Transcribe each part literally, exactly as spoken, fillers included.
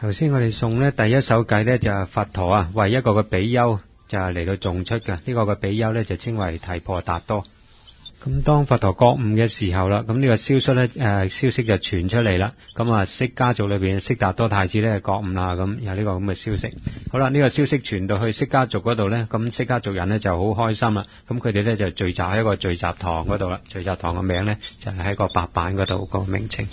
頭先我哋送咧第一首偈咧就係佛陀啊為一個嘅比丘就係嚟到誦出嘅，呢、這個嘅比丘咧就稱為提婆達多。咁當佛陀覺悟嘅時候啦，咁呢個消息咧誒消息就傳出嚟啦。咁啊釋家族裏邊悉達多太子咧覺悟啦，咁有呢個咁嘅消息。好啦，呢、這個消息傳到去釋家族嗰度咧，咁釋家族人咧就好開心啦。咁佢哋咧就聚集喺一個聚集堂嗰度啦。聚集堂嘅名咧就係喺個白板嗰度個名稱。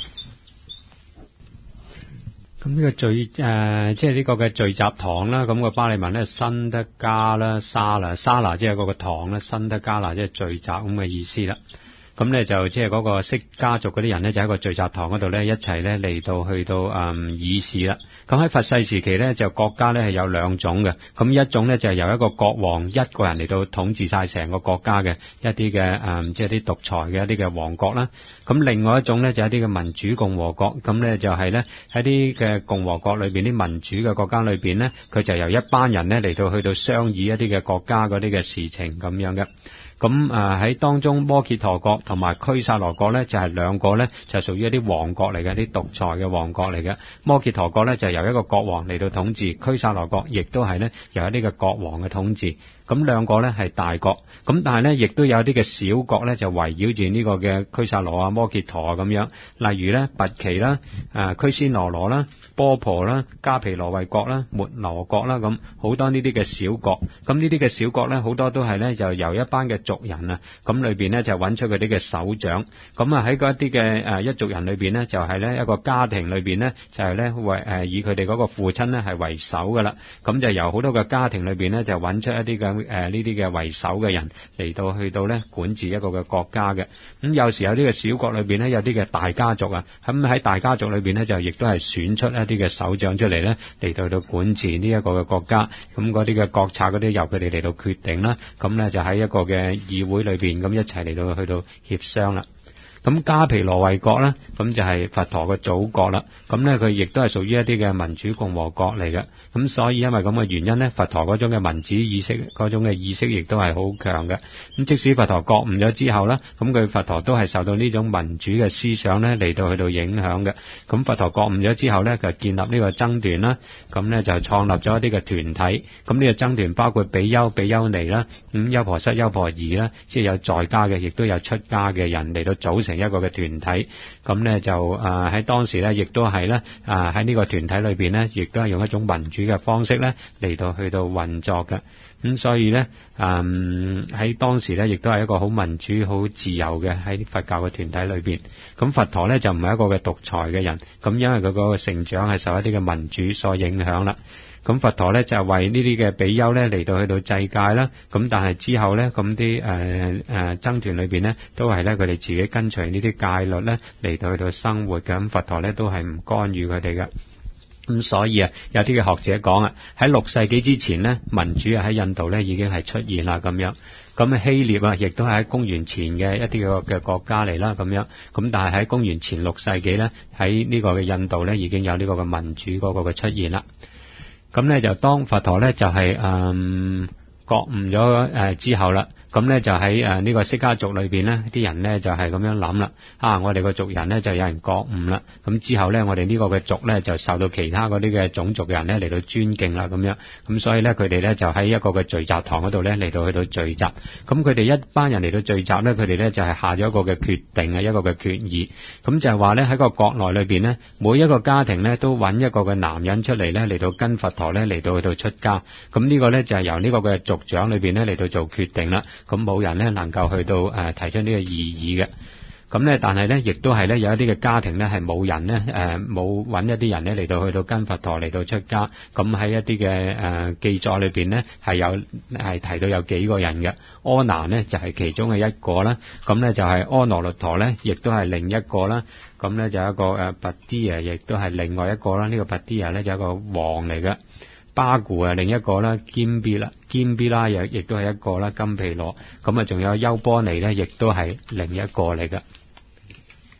咁呢個聚誒，即係呢個嘅聚集堂啦。咁、那個巴利文咧，新德加啦，沙啦，沙啦，即係嗰個堂啦，新德加啦，即係聚集咁嘅意思啦。咁咧就即係嗰個釋家族嗰啲人咧，就喺個聚集堂嗰度咧，一齊咧嚟到去到誒議事啦。咁喺佛世時期咧，就國家咧係有兩種嘅。咁一種咧就係由一個國王一個人嚟到統治晒成個國家嘅一啲嘅誒，即係啲獨裁嘅一啲嘅王國啦。咁另外一種咧就係一啲嘅民主共和國。咁咧就係咧喺啲嘅共和國裏邊，啲民主嘅國家裏邊咧，佢就由一班人咧嚟到去到商議一啲嘅國家嗰啲嘅事情咁樣嘅。咁誒喺當中摩羯陀國同埋拘薩羅國咧就係、是、兩個咧就屬於一啲王國嚟嘅，啲獨裁嘅王國嚟嘅。摩羯陀國咧就由一個國王嚟到統治，拘薩羅國亦都係咧由一啲嘅國王嘅統治。咁兩個咧係大國，咁但係咧亦都有啲嘅小國咧就圍繞住呢個嘅拘薩羅啊、摩羯陀啊咁樣。例如咧拔奇啦、誒拘仙羅羅啦、波婆啦、加皮羅衛國啦、末羅國啦，咁好多呢啲嘅小國。咁呢啲嘅小國咧好多都係咧就由一班嘅族人啊，咁裏邊咧就揾出佢啲嘅首長。咁啊喺嗰一啲嘅誒一族人裏邊咧就係咧一個家庭裏邊咧就係咧為誒以佢哋嗰個父親咧係為首噶啦。咁就由好多個家庭裏邊咧就揾出一啲嘅。誒呢啲嘅為首嘅人嚟到去到咧管治一個嘅國家嘅。咁有時有啲嘅小國裏邊咧有啲嘅大家族啊，咁喺大家族裏邊咧就亦都係選出一啲嘅首長出嚟咧嚟到去到管治呢一個嘅國家。咁嗰啲嘅國策嗰啲由佢哋嚟到決定啦。咁咧就喺一個嘅議會裏邊咁一齊嚟到去到協商啦。咁加皮羅衛國咧，咁就係佛陀嘅祖國啦。咁咧佢亦都係屬於一啲嘅民主共和國嚟嘅。咁所以因為咁嘅原因咧，佛陀嗰種嘅民主意識，嗰種嘅意識亦都係好強嘅。咁即使佛陀覺悟咗之後咧，咁佢佛陀都係受到呢種民主嘅思想咧嚟到去到影響嘅。咁佛陀覺悟咗之後咧，就建立呢個僧團啦。咁咧就創立咗一啲嘅團體。咁呢個僧團包括比丘、比丘尼啦，咁優婆塞、優婆夷啦，即係有在家嘅，亦都有出家嘅人嚟到組成一個嘅團體。咁咧就誒喺、呃、當時咧，亦都係咧誒喺呢個團體裏邊咧，亦都係用一種民主嘅方式咧嚟到去到運作嘅。咁所以咧誒喺當時咧，亦都係一個好民主、好自由嘅喺佛教嘅團體裏邊。咁佛陀咧就唔係一個嘅獨裁嘅人，咁因為佢嗰個成長係受一啲嘅民主所影響啦。咁佛陀咧就係為呢啲嘅比丘咧嚟到去到制戒啦。咁但係之後咧，咁啲誒誒僧團裏邊咧都係咧佢哋自己跟隨呢啲戒律咧嚟到去到生活嘅。咁佛陀咧都係唔干預佢哋嘅。咁所以啊，有啲嘅學者講啊，喺六世紀之前呢，民主啊喺印度咧已經係出現啦咁樣。咁希臘啊，亦都係喺公元前嘅一啲嘅嘅國家嚟啦咁樣。咁但係喺公元前六世紀咧，喺呢個嘅印度咧已經有呢個嘅民主嗰個嘅出現啦。咁咧就當佛陀咧就係、是、誒、嗯、覺悟咗誒、呃、之後啦。咁咧就喺誒呢個釋迦族裏邊咧，啲人咧就係咁樣諗啦。啊，我哋個族人咧就有人覺悟啦。咁之後咧，我哋呢個嘅族咧就受到其他嗰啲嘅種族嘅人咧嚟到尊敬啦。咁樣咁所以咧，佢哋咧就喺一個嘅聚集堂嗰度咧嚟到去到聚集。咁佢哋一班人嚟到聚集咧，佢哋咧就係下咗一個嘅決定啊，一個嘅決議。咁就係話咧喺個國內裏邊咧，每一個家庭咧都揾一個嘅男人出嚟咧嚟到跟佛陀咧嚟到去到出家。咁呢個咧就係由呢個嘅族長裏邊咧嚟到做決定啦。咁冇人咧能夠去到誒、呃、提出呢個異議嘅。咁咧，但係咧，亦都係咧有一啲嘅家庭咧係冇人咧誒冇揾一啲人咧嚟到去到跟佛陀嚟到出家。咁喺一啲嘅誒記載裏邊咧係有係提到有幾個人嘅。阿難呢就係、是、其中嘅一個啦。咁咧就係、是、阿羅律陀咧，亦都係另一個啦。咁咧就一個誒拔啲啊，亦都係另外一個啦。呢、這個拔啲啊咧就一個王嚟嘅。巴古啊，另一個啦，堅比啦，堅比啦，又亦都係一個啦，金皮羅，咁啊，仲有優波尼咧，亦都係另一個嚟噶。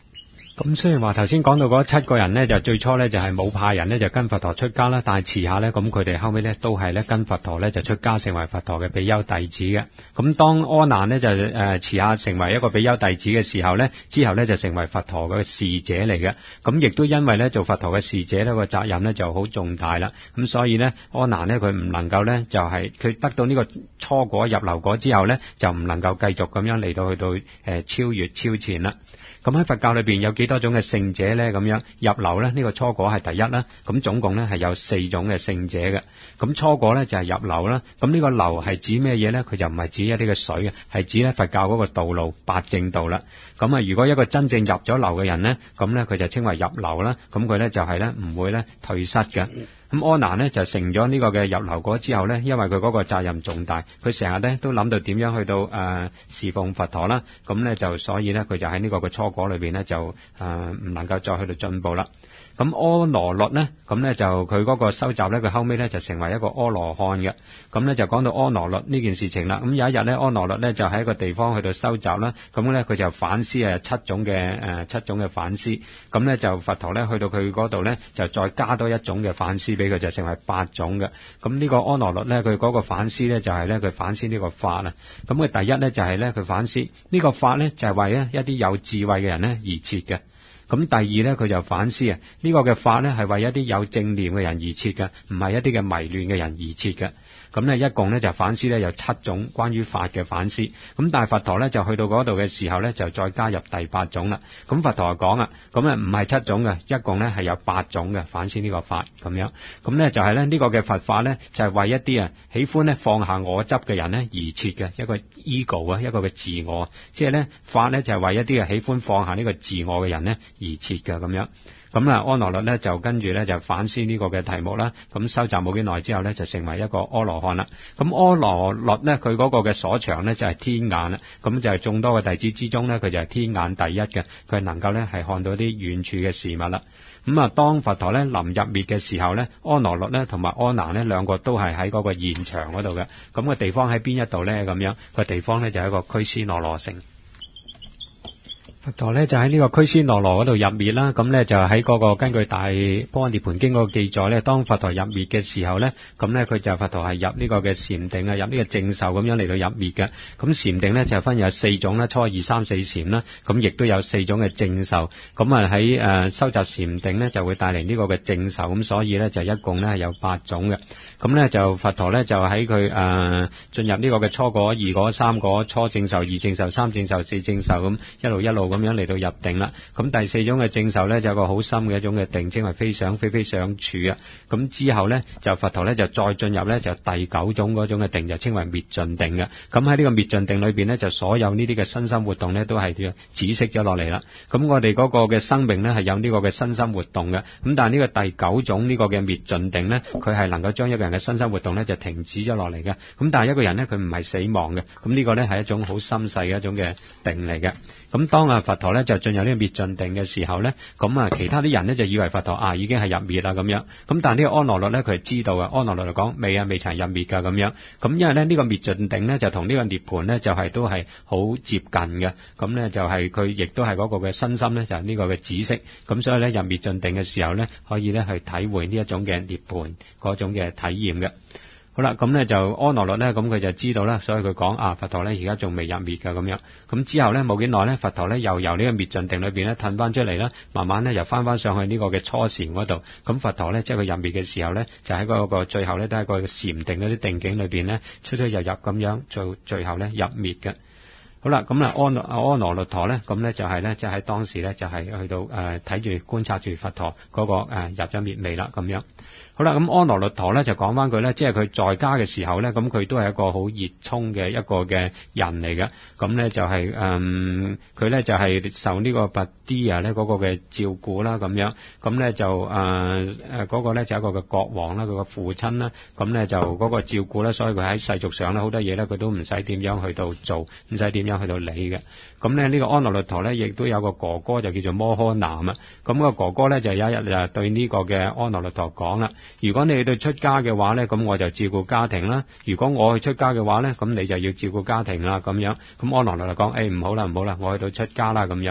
咁雖然話頭先講到嗰七個人呢，就最初呢就係冇派人呢就跟佛陀出家啦，但係遲下呢，咁佢哋後尾呢都係呢跟佛陀呢就出家成為佛陀嘅比丘弟子嘅。咁當阿難呢就誒遲下成為一個比丘弟子嘅時候呢，之後呢就成為佛陀嘅侍者嚟嘅。咁亦都因為呢做佛陀嘅侍者呢個責任呢就好重大啦。咁所以呢，阿難呢佢唔能夠呢就係佢得到呢個初果入流果之後呢，就唔能夠繼續咁樣嚟到去到誒超越超前啦。咁喺佛教裏邊有幾多種嘅聖者呢？咁樣入流呢，呢個初果係第一啦。咁總共呢係有四種嘅聖者嘅。咁初果呢就係入流啦。咁呢個流係指咩嘢呢？佢就唔係指一啲嘅水嘅，係指咧佛教嗰個道路八正道啦。咁啊，如果一個真正入咗流嘅人呢，咁呢佢就稱為入流啦。咁佢呢就係呢唔會呢退失嘅。咁阿難呢就成咗呢個嘅入流果之後呢，因為佢嗰個責任重大，佢成日呢都諗到點樣去到誒、呃、侍奉佛陀啦。咁呢就所以呢，佢就喺呢個嘅初果裏邊呢，就誒唔、呃、能夠再去到進步啦。咁阿羅律呢，咁呢就佢嗰個修習呢，佢後尾呢就成為一個阿羅漢嘅。咁呢就講到阿羅律呢件事情啦。咁有一日呢，阿羅律呢就喺一個地方去到修習啦。咁呢，佢就反思誒七種嘅誒、呃、七種嘅反思。咁呢，就佛陀呢去到佢嗰度呢，就再加多一種嘅反思俾佢，就成為八種嘅。咁呢個阿羅律呢，佢嗰個反思呢，就係呢，佢反思呢個法啊。咁佢第一呢，就係呢，佢反思呢個法呢，就係為呢一啲有智慧嘅人呢而設嘅。咁第二呢，佢就反思啊，呢個嘅法呢係為一啲有正念嘅人而設嘅，唔係一啲嘅迷亂嘅人而設嘅。咁呢一共呢就反思呢有七種關於法嘅反思。咁但係佛陀呢就去到嗰度嘅時候呢，就再加入第八種啦。咁佛陀就講啊，咁呢唔係七種嘅，一共呢係有八種嘅反思呢個法咁樣。咁呢就係呢呢個嘅佛法呢，就係為一啲啊喜歡呢放下我執嘅人呢而設嘅一個 ego 啊，一個嘅自我。即係呢法呢就係為一啲啊喜歡放下呢個自我嘅人呢而設嘅咁樣。咁啊，阿羅律咧就跟住咧就反思呢個嘅題目啦。咁修習冇幾耐之後咧，就成為一個阿羅漢啦。咁阿羅律咧，佢嗰個嘅所長咧就係天眼啦。咁就係眾多嘅弟子之中咧，佢就係天眼第一嘅。佢係能夠咧係看到啲遠處嘅事物啦。咁啊，當佛陀咧臨入滅嘅時候咧，阿羅律咧同埋阿難呢兩個都係喺嗰個現場嗰度嘅。咁個地方喺邊一度咧？咁樣個地方咧就係一個拘尸羅羅城。佛陀咧就喺呢個拘尸羅羅嗰度入滅啦，咁咧就喺嗰個根據大般若涅槃經嗰個記載咧，當佛陀入滅嘅時候咧，咁咧佢就佛陀係入呢個嘅禪定啊，入呢個正受咁樣嚟到入滅嘅。咁禪定咧就分有四種啦，初二三四禪啦，咁亦都有四種嘅正受。咁啊喺誒收集禪定咧就會帶嚟呢個嘅正受，咁所以咧就一共咧係有八種嘅。咁咧就佛陀咧就喺佢誒進入呢個嘅初果、二果、三果、初正受、二正受、三正受、四正受咁一路一路咁樣嚟到入定啦。咁第四種嘅正受咧就有個好深嘅一種嘅定，稱為非想非非想處啊。咁之後咧就佛陀咧就再進入咧就第九種嗰種嘅定，就稱為滅盡定嘅。咁喺呢個滅盡定裏邊咧，就所有呢啲嘅身心活動咧都係止息咗落嚟啦。咁我哋嗰個嘅生命咧係有呢個嘅身心活動嘅。咁但係呢個第九種呢個嘅滅盡定咧，佢係能夠將一個人嘅身心活動咧就停止咗落嚟嘅。咁但係一個人咧佢唔係死亡嘅。咁呢個咧係一種好深細嘅一種嘅定嚟嘅。咁當啊佛陀咧就進入呢個滅盡定嘅時候咧，咁啊其他啲人咧就以為佛陀啊已經係入滅啦咁樣。咁但係呢個阿羅律咧佢係知道嘅，阿羅律嚟講未啊未曾入滅噶咁樣。咁因為咧呢個滅盡定咧就同呢個涅槃咧就係都係好接近嘅。咁咧就係佢亦都係嗰個嘅身心咧就係呢個嘅止息。咁所以咧入滅盡定嘅時候咧可以咧去體會呢一種嘅涅槃嗰種嘅體驗嘅。好啦，咁咧就阿羅律咧，咁佢就知道啦，所以佢講啊，佛陀咧而家仲未入滅噶咁樣。咁之後咧冇幾耐咧，佛陀咧又由呢個滅盡定裏邊咧褪翻出嚟啦，慢慢咧又翻翻上去呢個嘅初禪嗰度。咁佛陀咧即係佢入滅嘅時候咧，就喺嗰個最後咧都喺個禪定嗰啲定境裏邊咧出出入入咁樣，做最後咧入滅嘅。好啦，咁啊阿阿羅律陀咧，咁咧就係咧即係喺當時咧就係去到誒睇住觀察住佛陀嗰個誒入咗滅未啦咁樣。好啦，咁阿羅律陀咧就講翻佢咧，即係佢在家嘅時候咧，咁佢都係一個好熱衷嘅一個嘅人嚟嘅。咁咧就係、是、誒，佢、嗯、咧就係、是、受呢個跋啲啊咧嗰個嘅照顧啦，咁樣。咁咧就誒誒嗰個咧就一個嘅國王啦，佢個父親啦。咁咧就嗰個照顧咧，所以佢喺世俗上咧好多嘢咧，佢都唔使點樣去到做，唔使點樣去到理嘅。咁咧呢個阿羅律陀咧，亦都有個哥哥就叫做摩訶男啊。咁、那個哥哥咧就有一日就對呢個嘅阿羅律陀講啦。如果你去到出家嘅話咧，咁我就照顧家庭啦。如果我去出家嘅話咧，咁你就要照顧家庭啦。咁樣，咁阿羅律就講：誒、哎、唔好啦，唔好啦，我去到出家啦。咁樣，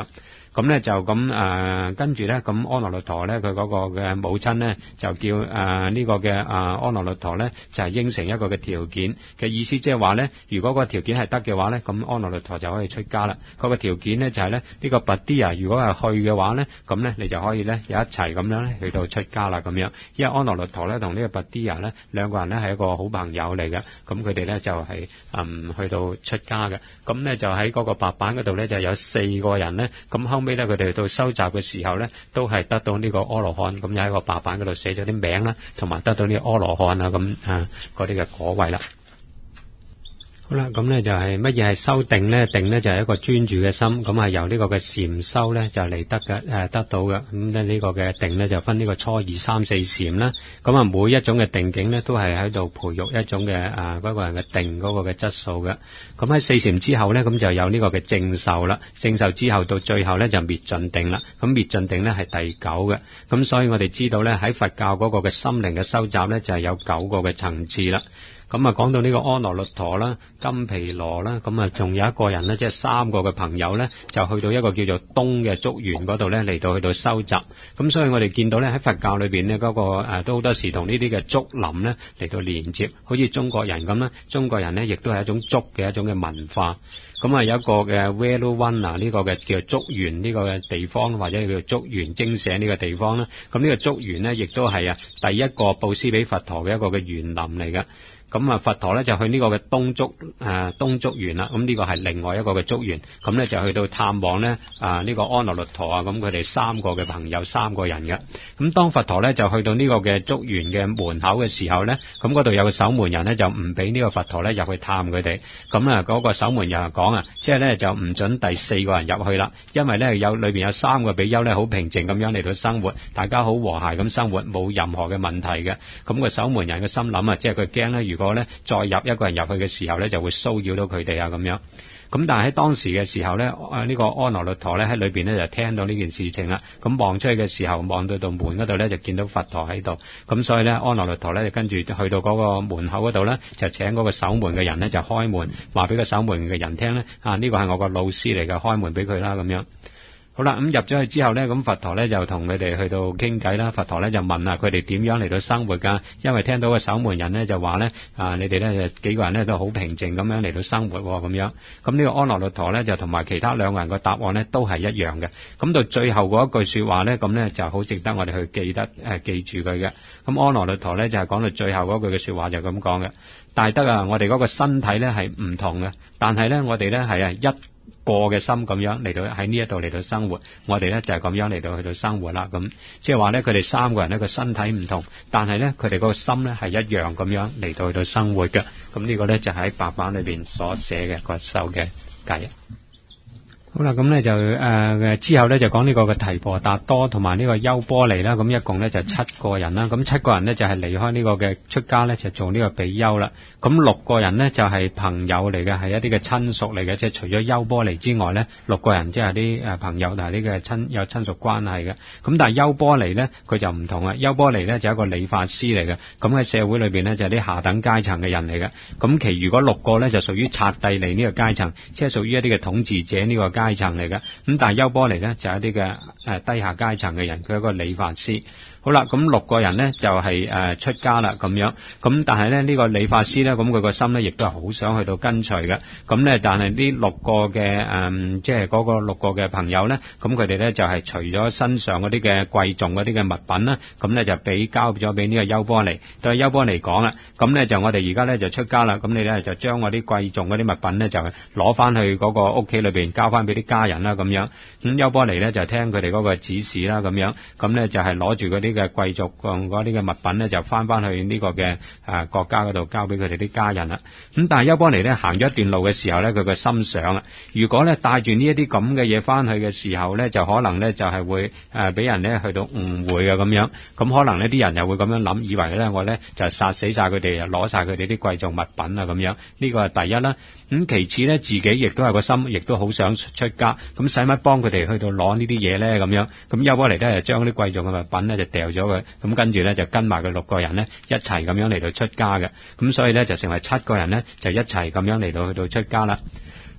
咁咧就咁誒，跟住咧咁阿那律陀咧佢嗰個嘅母親咧就叫誒呢、呃這個嘅誒阿那律陀咧就係、是、應承一個嘅條件嘅意思，即係話咧如果個條件係得嘅話咧，咁阿那律陀就可以出家啦。嗰、那個條件咧就係、是、咧呢、這個跋蒂亞如果係去嘅話咧，咁咧你就可以咧有一齊咁樣咧去到出家啦咁樣。因為阿那律陀咧同呢個跋蒂亞咧兩個人咧係一個好朋友嚟嘅，咁佢哋咧就係、是、嗯去到出家嘅。咁咧就喺嗰個白板嗰度咧就有四個人咧，咁後尾咧佢哋去到收集嘅時候咧都係得到呢個阿羅漢，咁又喺個白板嗰度寫咗啲名啦，同埋得到呢個阿羅漢啊咁啊嗰啲嘅果位啦。好啦，咁咧就係乜嘢係修定咧？定咧就係一個專注嘅心，咁係由呢個嘅禪修咧就嚟得嘅誒得到嘅。咁咧呢個嘅定咧就分呢個初二三四禪啦。咁啊每一種嘅定境咧都係喺度培育一種嘅誒嗰個人嘅定嗰個嘅質素嘅。咁喺四禪之後咧，咁就有呢個嘅正受啦。正受之後到最後咧就滅盡定啦。咁滅盡定咧係第九嘅。咁所以我哋知道咧喺佛教嗰個嘅心靈嘅收集咧就係有九個嘅層次啦。咁啊，講到呢個阿那律陀啦、金毗羅啦，咁啊，仲有一個人咧，即係三個嘅朋友咧，就去到一個叫做東嘅竹園嗰度咧，嚟到去到收集。咁所以我哋見到咧喺佛教裏邊咧，嗰個誒都好多時同呢啲嘅竹林咧嚟到連接，好似中國人咁啦。中國人咧亦都係一種竹嘅一種嘅文化。咁啊，有一個嘅 Veluvana 呢個嘅叫竹園呢個嘅地方，或者叫竹園精舍呢個地方啦。咁呢個竹園咧，亦都係啊第一個布施俾佛陀嘅一個嘅園林嚟嘅。咁啊，佛陀咧就去呢個嘅東竹誒、呃、東竹園啦。咁呢個係另外一個嘅竹園。咁咧就去到探望咧啊呢、這個阿那律陀啊。咁佢哋三個嘅朋友，三個人嘅。咁當佛陀咧就去到呢個嘅竹園嘅門口嘅時候咧，咁嗰度有個守門人咧就唔俾呢個佛陀咧入去探佢哋。咁啊嗰個守門人講啊，即係咧就唔准第四個人入去啦，因為咧有裏邊有三個比丘咧好平靜咁樣嚟到生活，大家好和諧咁生活，冇任何嘅問題嘅。咁個守門人嘅心諗啊，即係佢驚咧，如果咧再入一個人入去嘅時候咧，就會騷擾到佢哋啊咁樣。咁但係喺當時嘅時候咧，啊呢個阿那律陀咧喺裏邊咧就聽到呢件事情啦。咁望出去嘅時候，望到道門嗰度咧就見到佛陀喺度。咁所以咧，阿那律陀咧就跟住去到嗰個門口嗰度咧，就請嗰個守門嘅人咧就開門，話俾個守門嘅人聽咧，啊呢個係我個老師嚟嘅，開門俾佢啦咁樣。好啦，咁入咗去之後咧，咁佛陀咧就同佢哋去到傾偈啦。佛陀咧就問啊，佢哋點樣嚟到生活噶？因為聽到個守門人咧就話咧，啊你哋咧就幾個人咧都好平靜咁樣嚟到生活咁樣。咁呢個阿那律陀咧就同埋其他兩個人嘅答案咧都係一樣嘅。咁到最後嗰一句說話咧，咁咧就好值得我哋去記得誒、呃、記住佢嘅。咁阿那律陀咧就係講到最後嗰句嘅說話就咁講嘅。大德啊，我哋嗰個身體咧係唔同嘅，但係咧我哋咧係啊一個嘅心咁樣嚟到喺呢一度嚟到生活，我哋咧就係咁樣嚟到去到生活啦。咁即係話咧，佢哋三個人咧個身體唔同，但係咧佢哋個心咧係一樣咁樣嚟到去到生活嘅。咁呢個咧就喺白板裏邊所寫嘅個首嘅偈。好啦，咁咧就誒、呃、之後咧就講呢個嘅提婆達多同埋呢個優波離啦，咁一共咧就七個人啦。咁七個人咧就係離開呢個嘅出家咧，就做呢個比丘啦。咁六個人咧就係朋友嚟嘅，係一啲嘅親屬嚟嘅，即係除咗優波離之外咧，六個人即係啲誒朋友同埋呢個親有親屬關係嘅。咁但係優波離咧佢就唔同啦，優波離咧就係一個理髮師嚟嘅，咁喺社會裏邊咧就係啲下等階層嘅人嚟嘅。咁其餘嗰六個咧就屬於剎帝利呢個階層，即係屬於一啲嘅統治者呢個階層嚟嘅。咁但係優波離咧就係一啲嘅誒低下階層嘅人，佢係一個理髮師。好啦，咁六個人咧就係、是、誒、呃、出家啦咁樣，咁但係咧呢、這個理髮師咧，咁佢個心咧亦都係好想去到跟隨嘅，咁咧但係呢六個嘅誒、嗯、即係嗰個六個嘅朋友咧，咁佢哋咧就係、是、除咗身上嗰啲嘅貴重嗰啲嘅物品啦，咁咧就俾交咗俾呢個優波離，對優波離講啦，咁咧就我哋而家咧就出家啦，咁你咧就將我啲貴重嗰啲物品咧就攞翻去嗰個屋企裏邊交翻俾啲家人啦咁樣，咁優波離咧就聽佢哋嗰個指示啦咁樣，咁咧就係攞住嗰啲嘅貴族嗰啲嘅物品咧，就翻翻去呢個嘅誒國家嗰度交俾佢哋啲家人啦。咁但係優波離咧行咗一段路嘅時候咧，佢個心想啊，如果咧帶住呢一啲咁嘅嘢翻去嘅時候咧，就可能咧就係會誒俾人咧去到誤會嘅咁樣。咁可能呢啲人又會咁樣諗，以為咧我咧就殺死晒佢哋，攞晒佢哋啲貴重物品啊咁樣。呢個係第一啦。咁其次咧，自己亦都係個心，亦都好想出家。咁使乜幫佢哋去到攞呢啲嘢咧？咁樣咁優波離咧就將啲貴重嘅物品咧就掉咗佢。咁跟住咧就跟埋佢六個人咧一齊咁樣嚟到出家嘅。咁所以咧就成為七個人咧就一齊咁樣嚟到去到出家啦。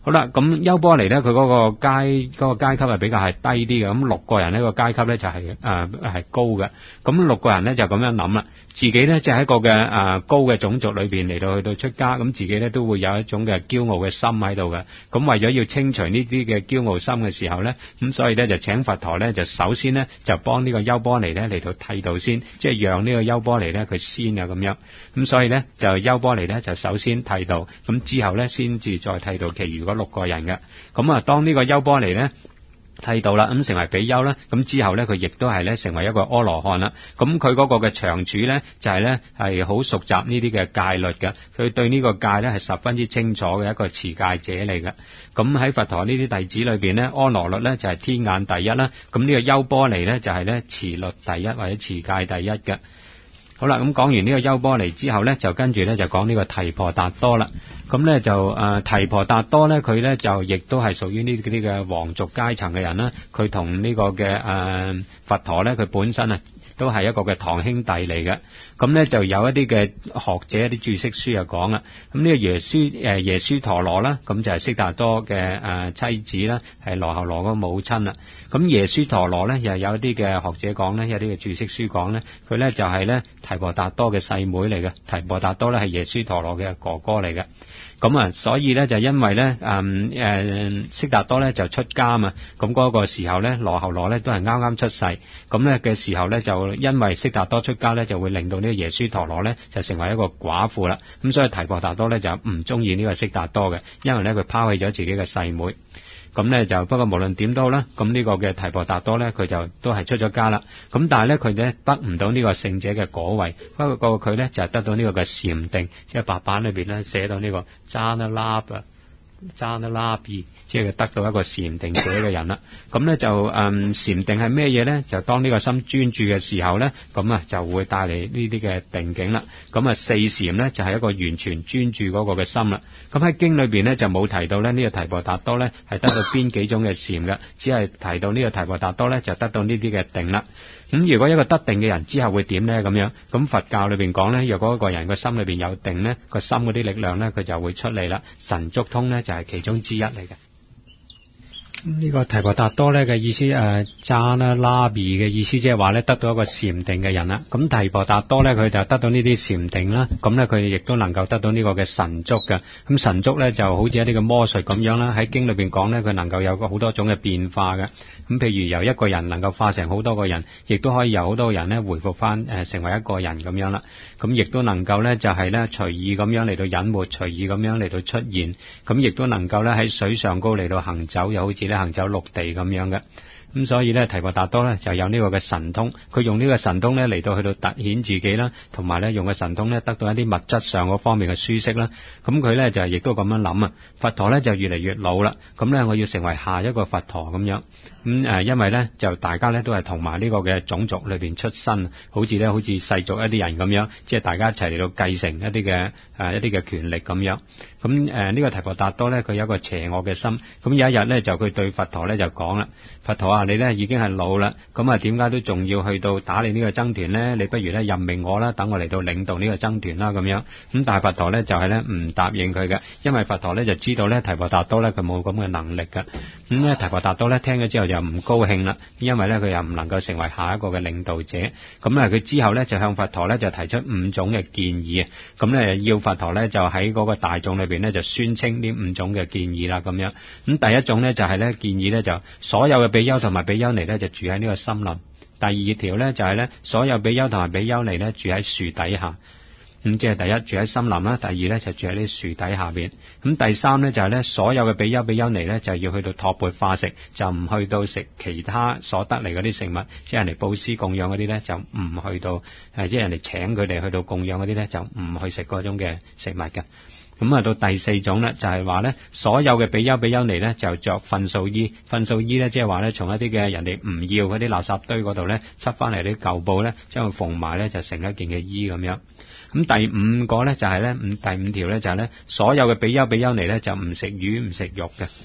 好啦，咁優波離咧，佢嗰個階嗰個階級係比較係低啲嘅，咁六個人呢個階級咧就係誒係高嘅，咁六個人咧就咁樣諗啦，自己咧就喺一個嘅誒、呃、高嘅種族裏邊嚟到去到出家，咁自己咧都會有一種嘅驕傲嘅心喺度嘅，咁為咗要清除呢啲嘅驕傲心嘅時候咧，咁所以咧就請佛陀咧就首先咧就幫呢個優波離咧嚟到剃度先，即係讓呢個優波離咧佢先啊咁樣，咁所以咧就優波離咧就首先剃度，咁之後咧先至再剃度其餘嗰六個人嘅，咁啊當呢個優波離咧剃度啦，咁成為比丘啦，咁之後咧佢亦都係咧成為一個阿羅漢啦，咁佢嗰個嘅長處咧就係咧係好熟習呢啲嘅戒律嘅，佢對呢個戒咧係十分之清楚嘅一個持戒者嚟嘅。咁喺佛陀呢啲弟子裏邊咧，阿羅律咧就係天眼第一啦，咁呢個優波離咧就係咧持律第一或者持戒第一嘅。好啦，咁講完呢個優波離之後咧，就跟住咧就講呢個提婆達多啦。咁咧就誒、呃、提婆達多咧，佢咧就亦都係屬於呢啲嘅皇族階層嘅人啦。佢同呢個嘅誒、呃、佛陀咧，佢本身啊都係一個嘅堂兄弟嚟嘅。咁咧就有一啲嘅學者一啲注釋書就講啦。咁呢個耶輸誒耶輸陀羅啦，咁就係悉達多嘅誒、呃、妻子啦，係羅睺羅個母親啦。咁耶輸陀羅咧，又有一啲嘅學者講咧，有啲嘅注釋書講咧，佢咧就係咧提婆達多嘅細妹嚟嘅。提婆達多咧係耶輸陀羅嘅哥哥嚟嘅。咁啊，所以咧就因為咧誒誒悉達多咧就出家嘛，咁嗰個時候咧羅睺羅咧都係啱啱出世，咁咧嘅時候咧就因為悉達多出家咧就會令到呢個耶輸陀羅咧就成為一個寡婦啦，咁所以提婆達多咧就唔中意呢個悉達多嘅，因為咧佢拋棄咗自己嘅細妹。咁咧就不過無論點都好啦，咁呢個嘅提婆達多咧佢就都係出咗家啦。咁但係咧佢咧得唔到呢個聖者嘅果位，不過佢咧就係得到呢個嘅禪定，即係白板裏邊咧寫到呢個扎那拉巴扎那拉比，即係佢得到一個禪定者嘅人啦。咁咧就誒禪定係咩嘢咧？就當呢個心專注嘅時候咧，咁啊就會帶嚟呢啲嘅定境啦。咁啊四禪咧就係一個完全專注嗰個嘅心啦。咁喺經裏邊咧就冇提到咧呢個提婆達多咧係得到邊幾種嘅禪嘅，只係提到呢個提婆達多咧就得到呢啲嘅定啦。咁如果一個得定嘅人之後會點咧？咁樣咁佛教裏邊講咧，若果一個人個心裏邊有定咧，個心嗰啲力量咧佢就會出嚟啦。神足通咧就係其中之一嚟嘅。呢個提婆達多咧嘅意思誒，扎那拉比嘅意思即係話咧得到一個禪定嘅人啦。咁提婆達多咧佢就得到呢啲禪定啦，咁咧佢亦都能夠得到呢個嘅神足嘅。咁神足咧就好似一啲嘅魔術咁樣啦。喺經裏邊講咧，佢能夠有個好多種嘅變化嘅。咁譬如由一個人能夠化成好多個人，亦都可以由好多個人咧回復翻誒成為一個人咁樣啦。咁亦都能夠咧就係咧隨意咁樣嚟到隱沒，隨意咁樣嚟到出現。咁亦都能夠咧喺水上高嚟到行走，又好似咧行走陸地咁樣嘅。咁所以咧提婆達多咧就有呢個嘅神通，佢用呢個神通咧嚟到去到凸顯自己啦，同埋咧用個神通咧得到一啲物質上嗰方面嘅舒適啦。咁佢咧就亦都咁樣諗啊，佛陀咧就越嚟越老啦，咁咧我要成為下一個佛陀咁樣。咁誒，因為咧就大家咧都係同埋呢個嘅種族裏邊出身，好似咧好似世俗一啲人咁樣，即係大家一齊嚟到繼承一啲嘅誒一啲嘅權力咁樣。咁誒呢個提婆達多咧佢有一個邪惡嘅心，咁有一日咧就佢對佛陀咧就講啦，佛陀啊，你咧已經係老啦，咁啊點解都仲要去到打理呢個僧團咧？你不如咧任命我啦，等我嚟到領導呢個僧團啦咁樣。咁但係佛陀咧就係咧唔答應佢嘅，因為佛陀咧就知道咧提婆達多咧佢冇咁嘅能力嘅。咁咧提婆達多咧聽咗之後就唔高興啦，因為咧佢又唔能夠成為下一個嘅領導者。咁咧佢之後咧就向佛陀咧就提出五種嘅建議啊。咁咧要佛陀咧就喺嗰個大眾裏邊咧就宣稱呢五種嘅建議啦咁樣。咁第一種咧就係咧建議咧就所有嘅比丘同埋比丘尼咧就住喺呢個森林。第二條咧就係咧所有比丘同埋比丘尼咧住喺樹底下。咁即係第一住喺森林啦，第二咧就住喺啲樹底下邊。咁第三咧就係咧所有嘅比丘比丘尼咧就要去到托缽化食，就唔去到食其他所得嚟嗰啲食物，即係人哋布施供養嗰啲咧就唔去到誒，即係人哋請佢哋去到供養嗰啲咧就唔去食嗰種嘅食物嘅。咁啊到第四種咧就係話咧所有嘅比丘比丘尼咧就着糞掃衣，糞掃衣咧即係話咧從一啲嘅人哋唔要嗰啲垃圾堆嗰度咧執翻嚟啲舊布咧將佢縫埋咧就成一件嘅衣咁樣。咁第五個咧就係咧五第五條咧就係咧所有嘅比丘比丘尼咧就唔食魚唔食肉嘅。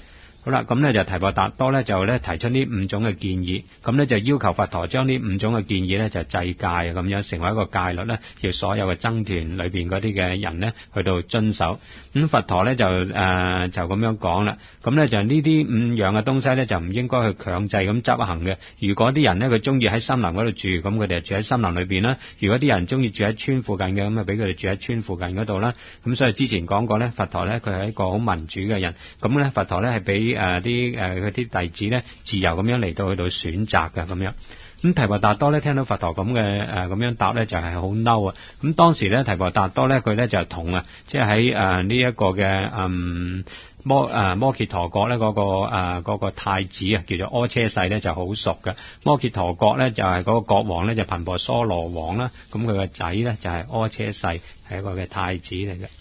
好啦，咁咧就提婆達多咧就咧提出呢五種嘅建議，咁咧就要求佛陀將呢五種嘅建議咧就制戒啊，咁樣成為一個戒律咧，要所有嘅僧團裏邊嗰啲嘅人咧去到遵守。咁佛陀咧就誒、呃、就咁樣講啦，咁咧就呢啲五樣嘅東西咧就唔應該去強制咁執行嘅。如果啲人咧佢中意喺森林嗰度住，咁佢哋就住喺森林裏邊啦；如果啲人中意住喺村附近嘅，咁啊俾佢哋住喺村附近嗰度啦。咁所以之前講過咧，佛陀咧佢係一個好民主嘅人，咁咧佛陀咧係俾誒啲誒佢啲弟子咧自由咁樣嚟到去到選擇嘅咁樣。咁提婆達多咧聽到佛陀咁嘅誒咁樣答咧就係好嬲啊！咁當時咧提婆達多咧佢咧就同啊，即係喺誒呢一個嘅嗯摩誒摩羯陀國咧嗰個誒嗰個太子啊叫做阿車世咧就好熟嘅。摩羯陀國咧就係嗰個國王咧就頻婆娑羅王啦，咁佢個仔咧就係阿車世，係一個嘅太子嚟嘅。